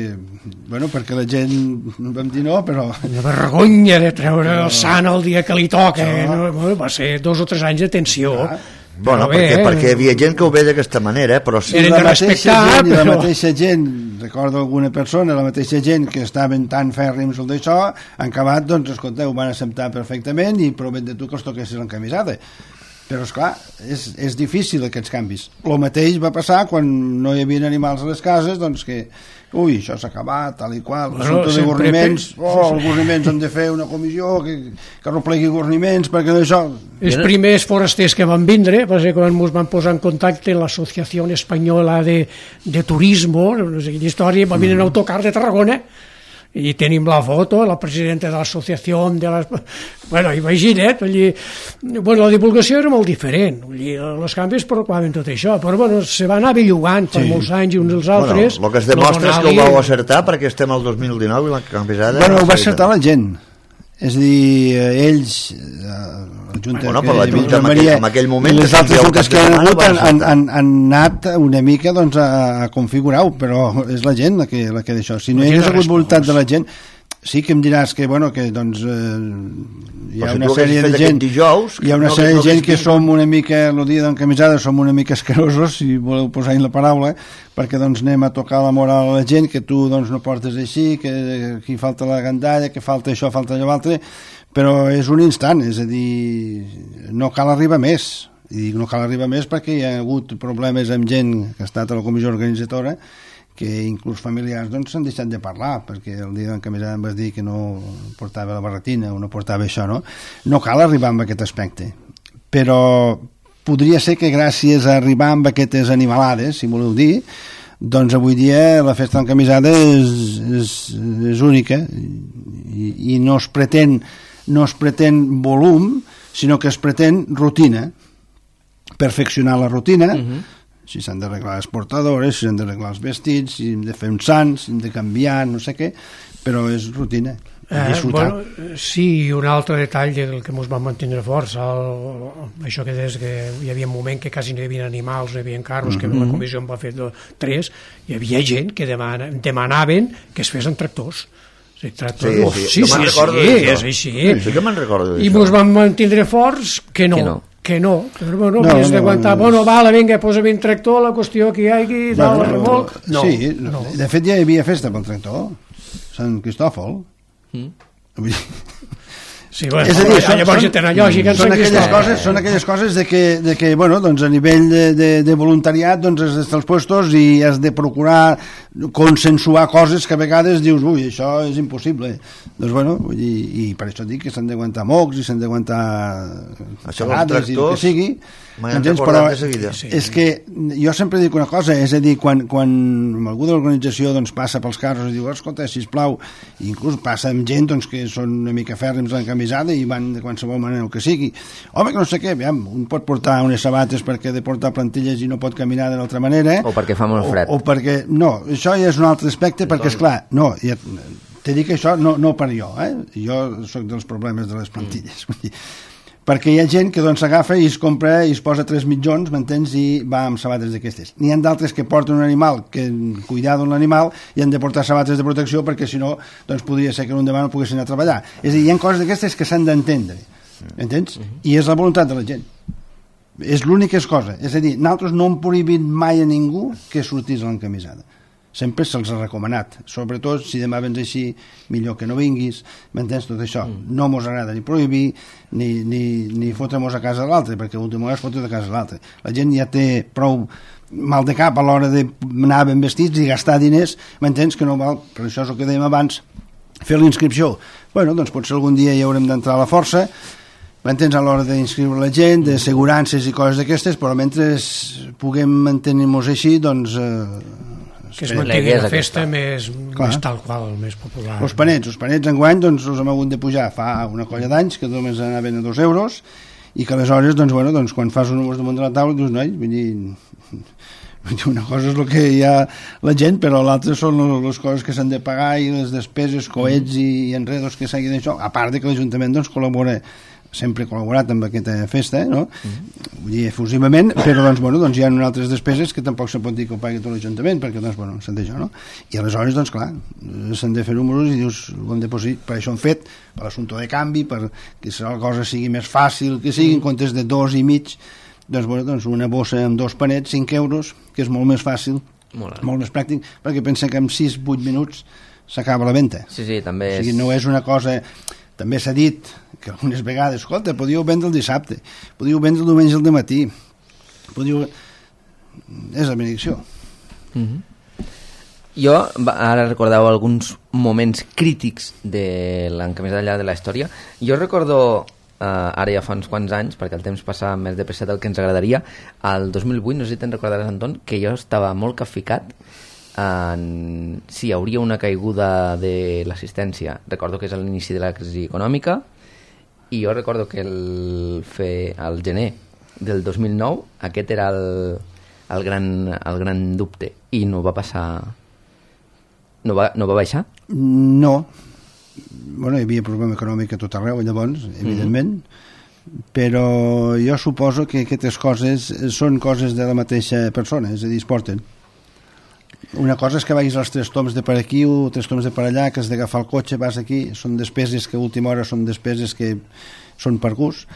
la gent vam dir no, però... Una vergonya de treure el sant el dia que li toca, va ser 2 o 3 anys de tensió. Bueno, perquè hi havia gent que ho veia d'aquesta manera, però sí... La mateixa gent, recordo alguna persona, la mateixa gent que estaven tan fèrrims el d'això, han acabat, doncs, escolta, ho van acceptar perfectament i promet de tu que els toquessis l'encamisada. Però, esclar, és difícil aquests canvis. El mateix va passar quan no hi havia animals a les cases, doncs que això s'ha acabat, tal i qual, assumpte de gorniments, els gorniments han de fer una comissió que replegui gorniments perquè d'això... Els primers forasters que van vindre, va ser quan ens van posar en contacte l'Associació Espanyola de Turismo, no sé quina història, va venir en autocar de Tarragona, i tenim la foto, la presidenta de l'associació de les... Bueno, imagina't, la divulgació era molt diferent, els canvis proclamen tot això, però bueno, se va anar bellugant per molts anys i uns dels altres. El que es demostra és que ho vau acertar perquè estem al 2019 i la canvisada... Bueno, ho va acertar la gent. És a dir, ells, la Junta en aquell moment, i les altres juntes que han hagut han anat una mica doncs, a configurar-ho, però és la gent la que d'això. Si no hi hagués hagut voluntat de la gent, sí que em diràs que, doncs, hi ha una sèrie de gent que som una mica, el dia d'encamisada, som una mica escarosos, si voleu posar-hi la paraula, perquè doncs anem a tocar la moral a la gent, que tu doncs no portes així, que aquí falta la gandalla, que falta això, falta allò altre, però és un instant, és a dir, no cal arribar més, i dic no cal arribar més perquè hi ha hagut problemes amb gent que ha estat a la comissió organitzadora, que inclús familiars doncs s'han deixat de parlar, perquè el dia d'encamisada em vas dir que no portava la barretina o no portava això, no? No cal arribar amb aquest aspecte, però podria ser que gràcies a arribar amb aquestes animalades, si voleu dir, doncs avui dia la festa d'encamisada és única i no es pretén volum, sinó que es pretén rutina, perfeccionar la rutina, si s'han d'arreglar les portadores, si s'han d'arreglar els vestits, si hem de fer un sant, si hem de canviar, no sé què, però és rutina. Sí, i un altre detall del que ens vam mantenir força, això que des que hi havia un moment que quasi no hi havia animals, no hi havia carros, que la comissió en va fer 3, hi havia gent que demanaven que es fessin tractors. Sí, és així. Sí que me'n recordo d'això. I ens vam mantenir forts que no. Havies d'aguantar, vinga, posa-me un tractor, la qüestió que hi hagi, dalt el remolc. Sí, de fet ja hi havia festa pel tractor, Sant Cristòfol. Sí, bueno, és a dir, llavors ja tenen lògica. Són aquelles coses de que bueno, doncs a nivell de voluntariat doncs has d'estar als puestos i has de procurar consensuar coses que a vegades dius, ui, això és impossible. Doncs bueno, i per això dic que s'han d'aguantar mocs i s'han d'aguantar cagades i el que sigui. Però és que jo sempre dic una cosa, és a dir, quan algú de l'organització doncs, passa pels carros i diu, escolta, sisplau, i inclús passa amb gent doncs, que són una mica fèrrims encamisada i van de qualsevol manera el que sigui, home, que no sé què, un pot portar unes sabates perquè ha de portar plantilles i no pot caminar d'una altra manera, o perquè fa molt fred, o perquè, no, això ja és un altre aspecte, perquè esclar, no, t'he dit que això no per jo, jo soc dels problemes de les plantilles, perquè hi ha gent que doncs s'agafa i es compra i es posa 3 mitjons, m'entens, i va amb sabates d'aquestes. N'hi ha d'altres que porten un animal, que cuidar d'un animal, i han de portar sabates de protecció perquè si no, doncs podria ser que un demà no poguessin anar a treballar. És a dir, hi ha coses d'aquestes que s'han d'entendre, entens? I és la voluntat de la gent. És l'única cosa. És a dir, nosaltres no hem prohibit mai a ningú que sortís a l'encamisada. Sempre se'ls ha recomanat, sobretot si demà vens així, millor que no vinguis, m'entens, tot això. No mos agrada ni prohibir, ni fotre-mos a casa de l'altre, perquè l'últim és fotre de casa de l'altre. La gent ja té prou mal de cap a l'hora d'anar ben vestits i gastar diners, m'entens, que no val, per això és el que dèiem abans, fer l'inscripció. Bueno, doncs potser algun dia hi haurem d'entrar a la força, m'entens, a l'hora d'inscriure la gent, d'assegurances i coses d'aquestes, però mentre puguem mantenir-nos així, doncs... que es mantingui la festa més tal qual, més popular. Els panets enguany doncs els hem hagut de pujar fa una colla d'anys, que només anaven a 2 euros, i que aleshores, doncs, bueno, doncs, quan fas un número damunt de la taula, dius, noi, vull dir, Una cosa és el que hi ha la gent, però l'altra són les coses que s'han de pagar i les despeses, coets i enredos que s'hagin d'això, a part de que l'Ajuntament doncs, col·labora, sempre ha col·laborat amb aquesta festa, no? Vull dir, efusivament, però doncs, bueno, doncs hi ha altres despeses que tampoc se pot dir que ho pagui tot l'Ajuntament, perquè doncs, bueno, s'han d'això, no? I aleshores, doncs clar, s'han de fer números i dius, ho hem de posar, per això han fet, per l'assumpte de canvi, perquè la cosa sigui més fàcil, que sigui en comptes de 2,5, doncs, bueno, doncs una bossa amb 2 panets, 5 euros, que és molt més fàcil, molt més pràctic, perquè pensa que en 6-8 minuts s'acaba la venda. Sí, també o sigui, no és una cosa... També s'ha dit que algunes vegades, escolta, podíeu vendre el dissabte, podíeu vendre el diumenge al dematí, podíeu... És la benedicció. Jo, ara recordeu alguns moments crítics de l'encamisada al llarg de la història. Jo recordo... ara ja fa uns quants anys, perquè el temps passa més de pressa del que ens agradaria, al 2008, no sé si te'n recordaràs, Anton, que jo estava molt capficat en si hi hauria una caiguda de l'assistència. Recordo que és a l'inici de la crisi econòmica i jo recordo que al gener del 2009 aquest era el gran dubte i no va passar, no va baixar? No. Bueno, hi havia problema econòmic a tot arreu llavors, evidentment, però jo suposo que aquestes coses són coses de la mateixa persona, és a dir, es porten. Una cosa és que vagis als 3 toms de per aquí o 3 toms de per allà, que has d'agafar el cotxe, vas aquí, són despeses que a última hora són despeses que són per gust,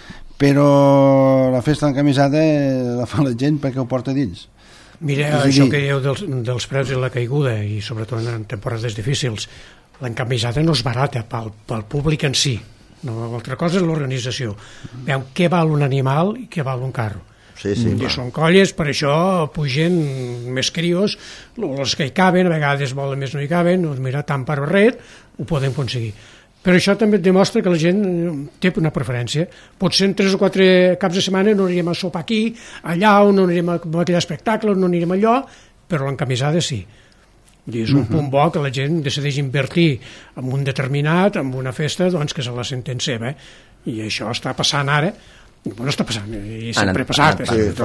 però la festa d'encamisada la fa la gent perquè ho porta dins. Mira, això que dieu dels preus i la caiguda, i sobretot en temporades difícils, l'encamisada no és barata pel públic en si. L'altra cosa és l'organització. Veu què val un animal i què val un carro. Sí, I són colles, per això pugen més crios, els que hi caben, a vegades volen més no hi caben, doncs mira, tant per res ho podem aconseguir. Però això també et demostra que la gent té una preferència. Potser en 3 o 4 caps de setmana no anirem a sopar aquí, allà, o no anirem a aquell espectacle, no anirem allò, però l'encamisada sí. I és un punt bo que la gent decideix invertir en un determinat, en una festa, doncs que se la senten seva. I això està passant ara. Bueno, està passant, i sempre ha passat.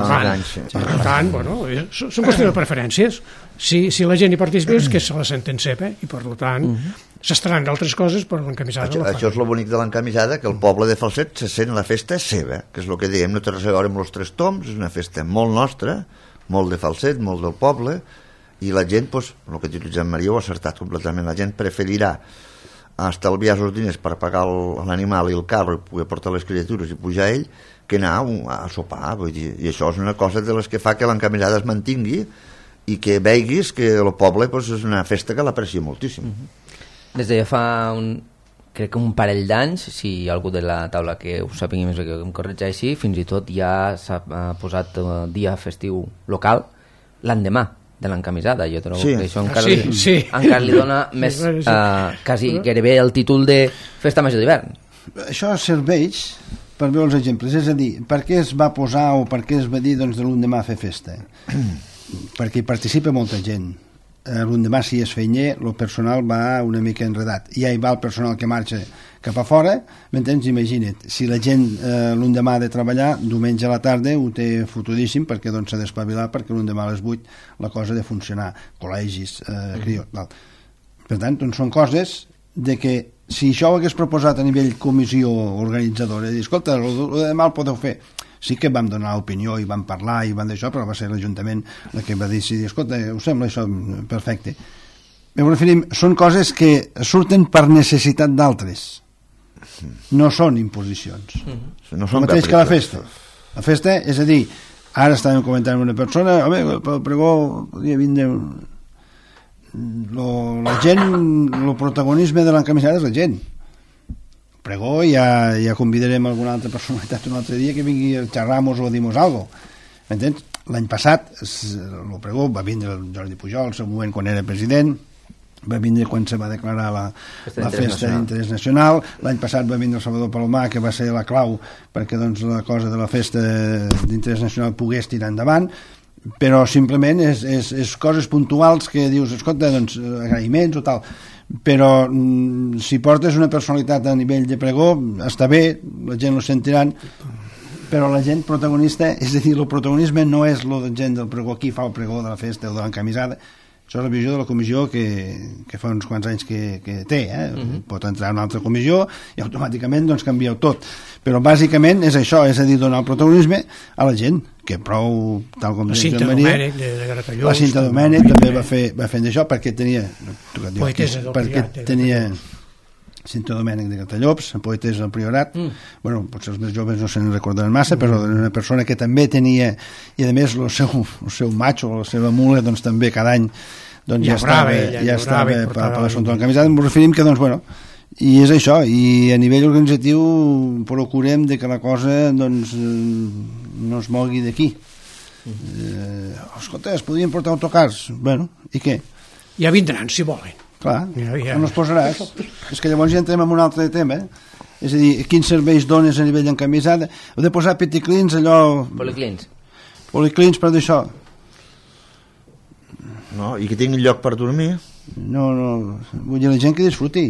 Per tant, bueno, són qüestions de preferències. Si la gent hi participa és que se la senten seva, i per tant s'estaran d'altres coses, però l'encamisada la fa. Això és el bonic de l'encamisada, que el poble de Falset se sent la festa seva, que és el que diem, no té res a veure amb els 3 toms, és una festa molt nostra, molt de Falset, molt del poble, i la gent, doncs, el que ha dit Josep Maria ho ha acertat completament, la gent preferirà estalviar els diners per pagar l'animal i el carro i poder portar les criatures i pujar ell que anar a sopar, vull dir, i això és una cosa de les que fa que l'encamisada es mantingui i que veguis que el poble doncs, és una festa que l'aprecia moltíssim. Des de fa crec que un parell d'anys, si hi ha algú de la taula que ho sàpigui més que em corregeixi, fins i tot ja s'ha posat dia festiu local l'endemà de l'encamisada. Jo trobo que això encara li dona més quasi gairebé el títol de festa major d'hivern. Això serveix per veure els exemples, és a dir, per què es va posar o per què es va dir doncs, de l'endemà fer festa? Perquè hi participa molta gent. L'endemà si és feinyer, el personal va una mica enredat. Ja hi va el personal que marxa cap a fora, m'entens? Imagina't, si la gent l'endemà ha de treballar, diumenge a la tarda ho té fotudíssim perquè doncs, s'ha d'espavilar perquè l'endemà a les 8 la cosa ha de funcionar, col·legis, crios, tal. Per tant, doncs, són coses de que si això ho hagués proposat a nivell comissió organitzadora, dir, escolta, el demà el podeu fer, sí que vam donar opinió i vam parlar i van d'això, però va ser l'Ajuntament el que va decidir, escolta, us sembla això perfecte. Em referim, són coses que surten per necessitat d'altres, no són imposicions. No són el mateix que la festa. La festa, és a dir, ara estàvem comentant amb una persona, home, pel pregó podria vindre la gent, el protagonisme de l'encamisada és la gent. Pregó, ja convidarem alguna altra personalitat un altre dia que vingui a xerrar-nos o a dir-nos alguna cosa. M'entens? L'any passat el pregó va vindre el Jordi Pujol al seu moment quan era president, va vindre quan se va declarar la festa d'interès nacional, l'any passat va vindre el Salvador Palomar, que va ser la clau perquè doncs, la cosa de la festa d'interès nacional pogués tirar endavant, però simplement és coses puntuals que dius, escolta, doncs agraïments o tal, però si portes una personalitat a nivell de pregó està bé, la gent ho sentiran, però la gent protagonista, és a dir, el protagonisme no és la gent del pregó, qui fa el pregó de la festa o de l'encamisada. Això és la visió de la comissió que fa uns quants anys que té, pot entrar en una altra comissió i automàticament doncs canvieu tot, però bàsicament és això, és a dir, donar el protagonisme a la gent, que prou, tal com la Cinta Domènech de Gratallops, la Cinta Domènech també va fent d'això perquè tenia Cinta Domènech de Gratallops, poetessa del Priorat. Bueno, potser els més joves no se'n recordaran massa, però era una persona que també tenia, i a més el seu macho, la seva mula, doncs també cada any doncs ja estava per l'assumpte de l'encamisada. Ens referim que, doncs, bueno, i és això, i a nivell organitzatiu procurem de que la cosa doncs no es mogui d'aquí. Escolta, es podien portar autocars? Bueno, i què? Ja vindran, si volen. Clar, on els posaràs? És que llavors ja entrem en un altre tema, és a dir, quins serveis dones a nivell d'encamisada? Heu de posar peticlins, allò... Policlins per d'això. No, i que tinguin lloc per dormir. No, vull dir, la gent que disfruti.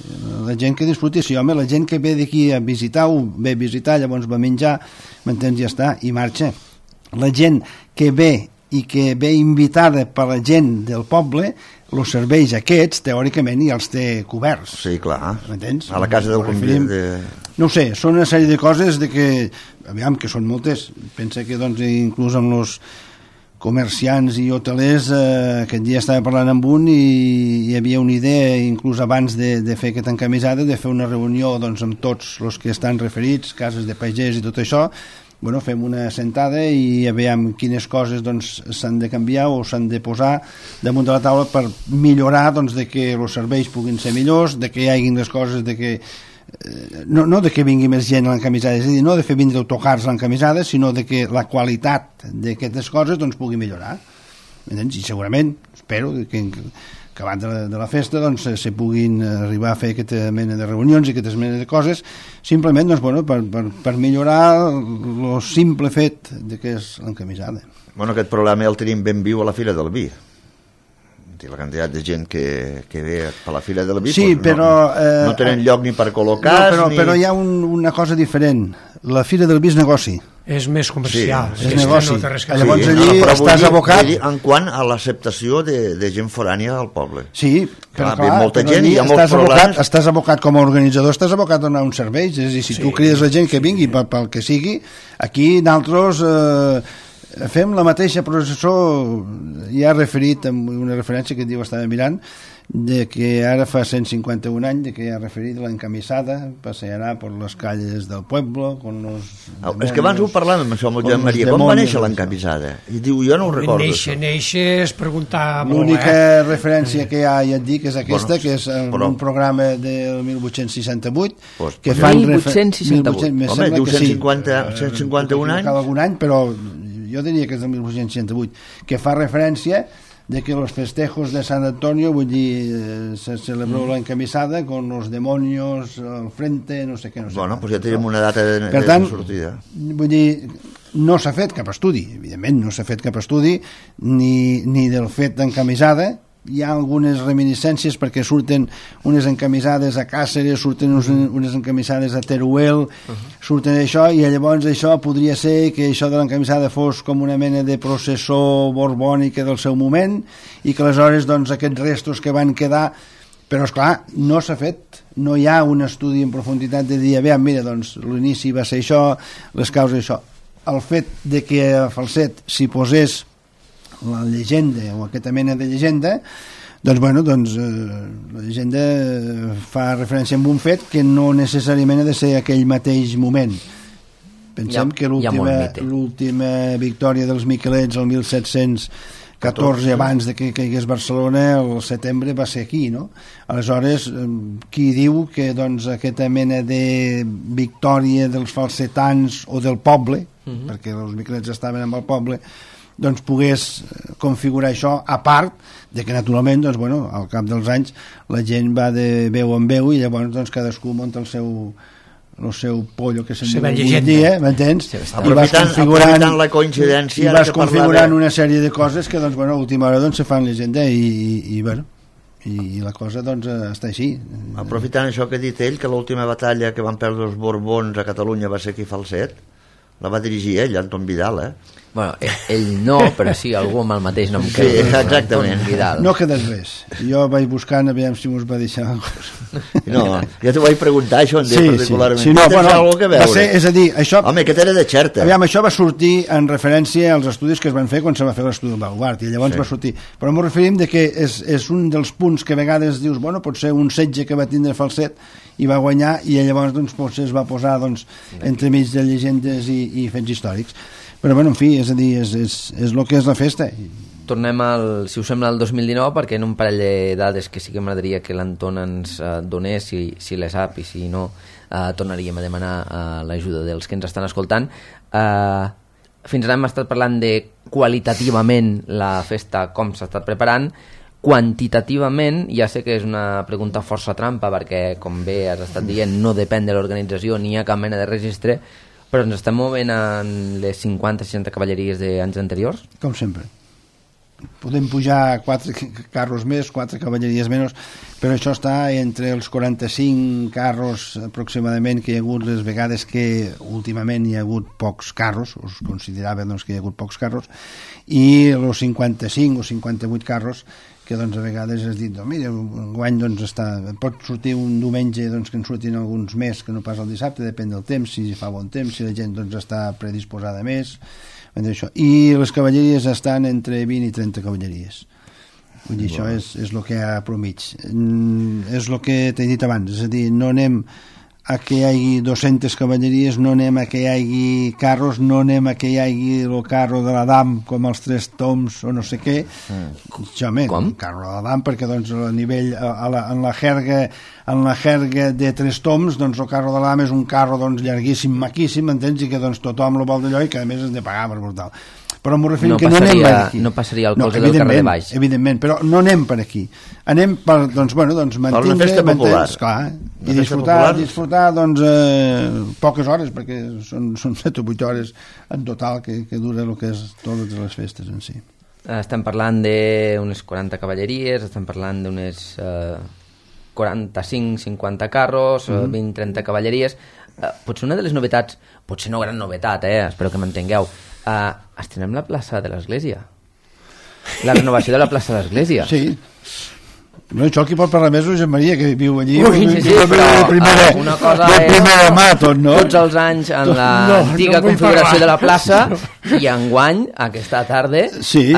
Sí, home, la gent que ve d'aquí a visitar-ho, ve a visitar, llavors va menjar, m'entens, ja està, i marxa. La gent que ve i que ve invitada per la gent del poble, els serveis aquests, teòricament, ja els té coberts. Sí, clar. M'entens? A la casa del convent. No ho sé, són una sèrie de coses de que, aviam, que són moltes. Pensa que, doncs, inclús amb els comerciants i hotelers, aquest dia estava parlant amb un i hi havia una idea, inclús abans de fer aquesta encamisada, de fer una reunió, doncs, amb tots els que estan referits, cases de pagès i tot això. Bueno, fem una sentada i veiem quines coses doncs s'han de canviar o s'han de posar damunt de la taula per millorar, doncs, de que els serveis puguin ser millors, de que hi hagin les coses de que no de que vingui més gent a l'encamisada, és a dir, no de fer vindre autocars a l'encamisada, sinó de que la qualitat d'aquestes coses doncs pugui millorar. I segurament, espero que abans de la festa doncs se puguin arribar a fer aquesta mena de reunions i aquestes menes de coses, simplement doncs, bueno, per millorar el simple fet de que és l'encamisada. Bueno, aquest problema el tenim ben viu a la Fira del Vi. La quantitat de gent que ve per la Fira del Vi, sí, pues però, no tenen lloc ni per col·locar. Però hi ha una cosa diferent. La Fira del Vi és negoci. És més comercial. Sí, és negoci. Llavors allí estàs abocat... En quant a l'acceptació de gent forània al poble. Sí, però clar, molta gent i hi ha molts problemes. Estàs abocat com a organitzador, estàs abocat a donar uns serveis. És a dir, si tu crides la gent que vingui pel que sigui, aquí nosaltres... fem la mateixa processó, ja ha referit amb una referència que diu, estava mirant, de que ara fa 151 anys de que ha referit l'encamisada passejarà per les calles del pueblo con los demonios, és que abans ho parlàvem amb això amb el Joan Maria, com va néixer l'encamisada? I diu, jo no ho recordo. Néixer és preguntar l'única referència que hi ha, ja et dic, és aquesta, que és un programa del 1868 que fan 1868. Home, diu 151 anys. Cada algun any, però jo diria que és del 1868, que fa referència de que los festejos de San Antonio, vull dir, se celebró la encamisada con los demonios al frente, no sé què, no sé. Bueno, doncs ja tenim una data de sortida. Vull dir, no s'ha fet cap estudi, evidentment no s'ha fet cap estudi ni del fet d'encamisada. Hi ha algunes reminiscències perquè surten unes encamisades a Càceres, surten unes encamisades a Teruel, surten això, i llavors això podria ser que això de l'encamisada fos com una mena de processó borbònica del seu moment i que aleshores doncs aquests restos que van quedar, però esclar, no s'ha fet, no hi ha un estudi en profunditat de dir, aviam, mira, doncs l'inici va ser això, les causes això. El fet de que a Falset s'hi posés la llegenda o aquesta mena de llegenda, doncs bueno, la llegenda fa referència a un fet que no necessàriament ha de ser aquell mateix moment. Pensem que l'última victòria dels miquelets el 1714 abans de que caigués Barcelona, el setembre, va ser aquí, no? Aleshores, qui diu que doncs aquesta mena de victòria dels falsetans o del poble, perquè els miquelets estaven amb el poble, doncs pogués configurar això, a part de que naturalment doncs, bueno, al cap dels anys la gent va de veu en veu i llavors doncs, cadascú munta el seu pollo que se'n diu avui dia, m'entens? Aprofitant la coincidència i vas configurant una sèrie de coses que doncs, bueno, a última hora doncs, se fan llegenda i bueno, i la cosa doncs està així. Aprofitant això que ha dit ell, que l'última batalla que van perdre els Borbons a Catalunya va ser aquí a Falset, la va dirigir ell, Anton Vidal, Bueno, ell no, però sí, algú amb el mateix nom que sí, exactament. Vidal. No quedes res. Jo vaig buscant, aviam si mos va deixar... No, ja t'ho vaig preguntar, això, particularment. Sí, no, bueno, que veure? va ser, és a dir, això... Home, aquest era de Xerta. Aviam, això va sortir en referència als estudis que es van fer quan se va fer l'estudi del Baluart, i llavors va sortir. Però m'ho referim de que és un dels punts que a vegades dius, bueno, pot ser un setge que va tindre Falset i va guanyar, i llavors doncs, potser es va posar doncs, entremig de llegendes i fets històrics. Però, bueno, en fi, és a dir, és el que és la festa. Tornem si us sembla, al 2019, perquè en un parell de dades que sí que m'agradaria que l'Anton ens donés, si les sap, i si no, tornaríem a demanar l'ajuda dels que ens estan escoltant. Fins ara hem estat parlant de qualitativament la festa, com s'ha estat preparant. Quantitativament, ja sé que és una pregunta força trampa, perquè, com bé has estat dient, no depèn de l'organització, ni hi ha cap mena de registre, però ens estem movent en les 50-60 cavalleries d'anys anteriors? Com sempre. Podem pujar 4 carros més, 4 cavalleries menys, però això està entre els 45 carros aproximadament que hi ha hagut les vegades que últimament hi ha hagut pocs carros, us considerava doncs, que hi ha hagut pocs carros, i els 55 o 58 carros que doncs, a vegades has dit, mira, enguany doncs, pot sortir un diumenge doncs, que en surtin alguns més que no pas el dissabte, depèn del temps, si fa bon temps, si la gent doncs, està predisposada més, això. I les cavalleries estan entre 20 i 30 cavalleries. Vull dir, això és el que hi ha promig. És el que t'he dit abans, és a dir, no anem a que hi hagi 200 cavalleries, no anem a que hi hagi carros, no anem a que hi hagi el carro de l'Adam com els 3 toms o no sé què. Com? El carro de l'Adam, perquè doncs, a nivell, en la jerga de 3 toms, doncs el carro de l'Adam és un carro doncs, llarguíssim, maquíssim, entens? I que doncs, tothom el vol d'allò i que a més has de pagar per portar. Però m'ho referim que no anem per aquí. No passaria el colze del carrer de baix. Evidentment, però no anem per aquí. Anem per, doncs, mantindre... una festa popular. Clar, i disfrutar doncs, poques hores, perquè són 7 o 8 hores en total que dura el que és totes les festes en si. Estem parlant d'unes 40 cavalleries, estem parlant d'unes 45-50 carros, 20-30 cavalleries. Potser una de les novetats, potser no gran novetat, espero que m'entengueu, estrenem la plaça de l'Església. La renovació de la plaça de l'Església. Sí. No, això qui pot parlar més és Josep Maria, que viu allí. Sí, però una cosa és mà, tot, no? Tots els anys en l'antiga configuració de la plaça i enguany, aquesta tarda... Sí.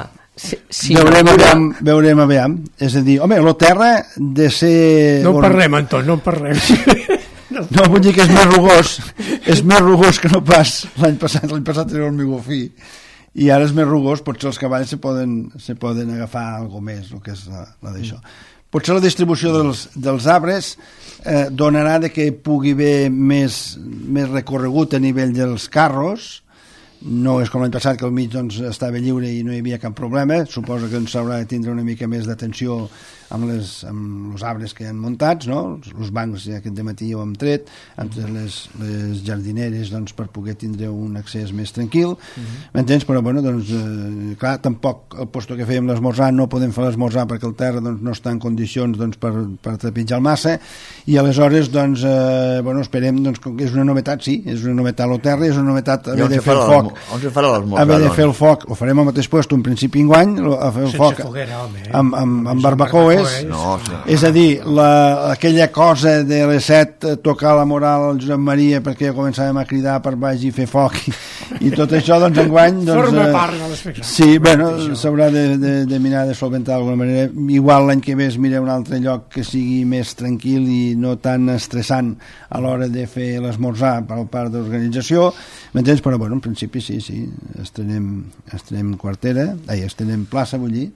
Veurem aviam. És a dir, home, lo terra de ser... No en parlem, Anton, no en parlem. No, vull dir que és més rugós que no pas l'any passat era el meu fi, i ara és més rugós, potser els cavalls se poden agafar alguna més, el que és la d'això. Potser la distribució dels arbres donarà de que pugui haver més recorregut a nivell dels carros. No és com l'any passat, que al mig doncs, estava lliure i no hi havia cap problema. Suposo que s'haurà de tindre una mica més d'atenció amb els arbres que han muntats, no? Els bancs ja aquest dematí ho hem tret, entre les jardineres doncs, per poder tindre un accés més tranquil, m'entens? Però bueno, doncs, clar, tampoc el posto que fèiem l'esmorzar no podem fer l'esmorzar perquè el terra doncs, no està en condicions doncs, per trepitjar massa, i aleshores doncs, bueno, esperem doncs, que és una novetat, sí, és una novetat al terra, és una novetat haver de fer el foc, haver de fer el foc, ho farem al mateix lloc un principi enguany, a fer el foc amb barbacoes. No. És a dir, aquella cosa de les 7 tocar la moral al Josep Maria perquè ja començàvem a cridar per baix i fer foc i tot això, doncs enguany forma part de l'espectacle. Sí, bueno, s'haurà de mirar de solventar d'alguna manera. Igual l'any que ve es mira un altre lloc que sigui més tranquil i no tan estressant a l'hora de fer l'esmorzar per part d'organització, m'entens? Però bueno, en principi sí, estrenem quartera, estrenem plaça, vull dir,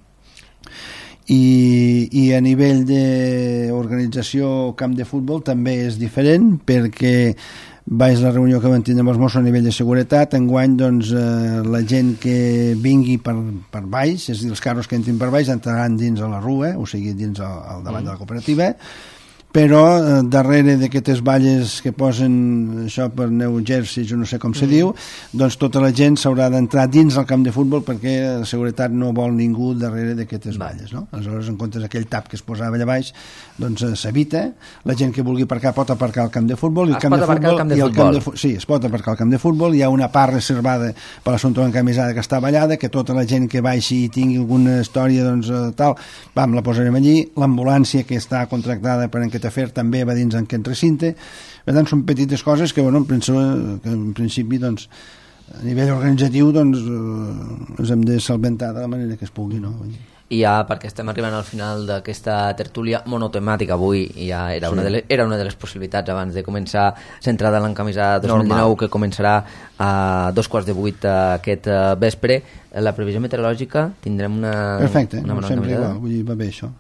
i a nivell d'organització camp de futbol també és diferent, perquè baix la reunió que vam tindre amb els Mossos a nivell de seguretat, enguany doncs, la gent que vingui per baix, és a dir, els carros que entrin per baix entraran dins a la rua, o sigui dins al davant de la cooperativa, però darrere d'aquestes valles que posen això per New Jersey, jo no sé com se diu, doncs tota la gent s'haurà d'entrar dins el camp de futbol perquè la seguretat no vol ningú darrere d'aquestes valles, no? Aleshores, en comptes d'aquell tap que es posava allà baix, doncs s'evita, la gent que vulgui aparcar pot aparcar al camp de futbol, i el camp de futbol, sí, es pot aparcar al camp de futbol, hi ha una part reservada per l'assumpte encamisada que està ballada, que tota la gent que baixi i tingui alguna història, doncs tal, la posarem allí, l'ambulància que està contractada per aquest afer també va dins en aquest recinte. Per tant, són petites coses que, bueno, en principi, doncs, a nivell organitzatiu, doncs, ens hem de solventar de la manera que es pugui, no? I ja, perquè estem arribant al final d'aquesta tertúlia monotemàtica avui, i ja era una de les possibilitats abans de començar centrada en l'encamisada 2019, que començarà a 7:15 aquest vespre. La previsió meteorològica tindrem una... Perfecte, sempre igual, vull dir, va bé això.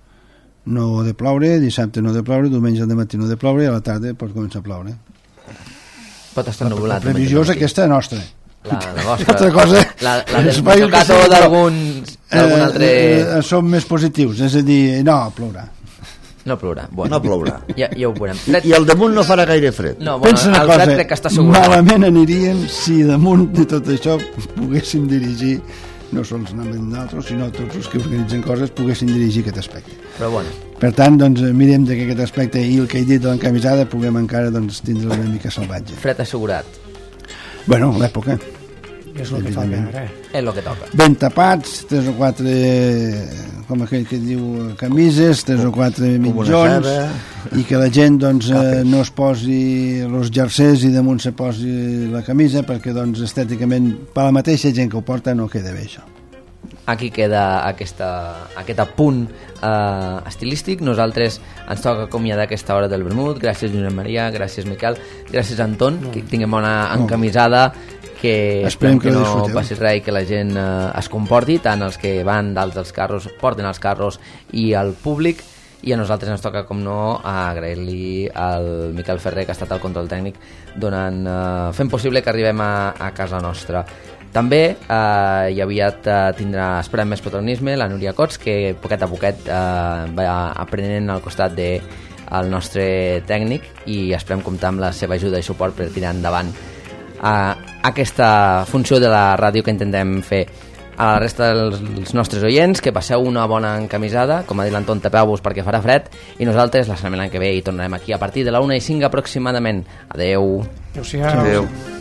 No ha de ploure, dissabte no ha de ploure, diumenge de matí no ha de ploure i a la tarda pot començar a ploure. Pot estar nubulat. La previsió és aquesta nostra. La vostra. Altra cosa, la del Tocato d'algun altre... Som més positius, és a dir, no, plourà. No plourà. Bueno, no plourà. Ja ho veurem. I al damunt no farà gaire fred. No, bueno, el fred crec que està segur. Malament aniríem si damunt de tot això poguéssim dirigir, no sols nosaltres, sinó tots els que organitzen coses poguessin dirigir aquest aspecte. Però bueno. Per tant, doncs, mirem que aquest aspecte i el que he dit de l'encamisada puguem encara doncs, tindre una mica salvatge. Fred assegurat. Bueno, l'època. És el que toca ara. És el que toca. Ben tapats, 3 o 4, com aquell que diu, camises, 3 o 4 mitjons, i que la gent doncs, no es posi els jersers i damunt se posi la camisa, perquè doncs, estèticament, per la mateixa gent que ho porta no queda bé això. Aquí queda aquest apunt estilístic. Nosaltres ens toca acomiadar aquesta hora del vermut. Gràcies Josep Maria, gràcies Miquel, gràcies Anton, que tinguem bona encamisada, que esperem que no passi res i que la gent es comporti, tant els que van dalt dels carros, porten els carros i el públic. I a nosaltres ens toca, com no, agrair-li al Miquel Ferrer, que ha estat al control tècnic, fent possible que arribem a casa nostra. També i aviat tindrà, esperem, més protagonisme la Núria Cots, que poquet a poquet va aprenent al costat del nostre tècnic, i esperem comptar amb la seva ajuda i suport per tirar endavant aquesta funció de la ràdio que intentem fer. A la resta dels nostres oients, que passeu una bona encamisada, com ha dit l'Anton, tapeu-vos perquè farà fred, i nosaltres la setmana que ve hi tornarem aquí a partir de la 1:05 aproximadament. Adeu. Adéu.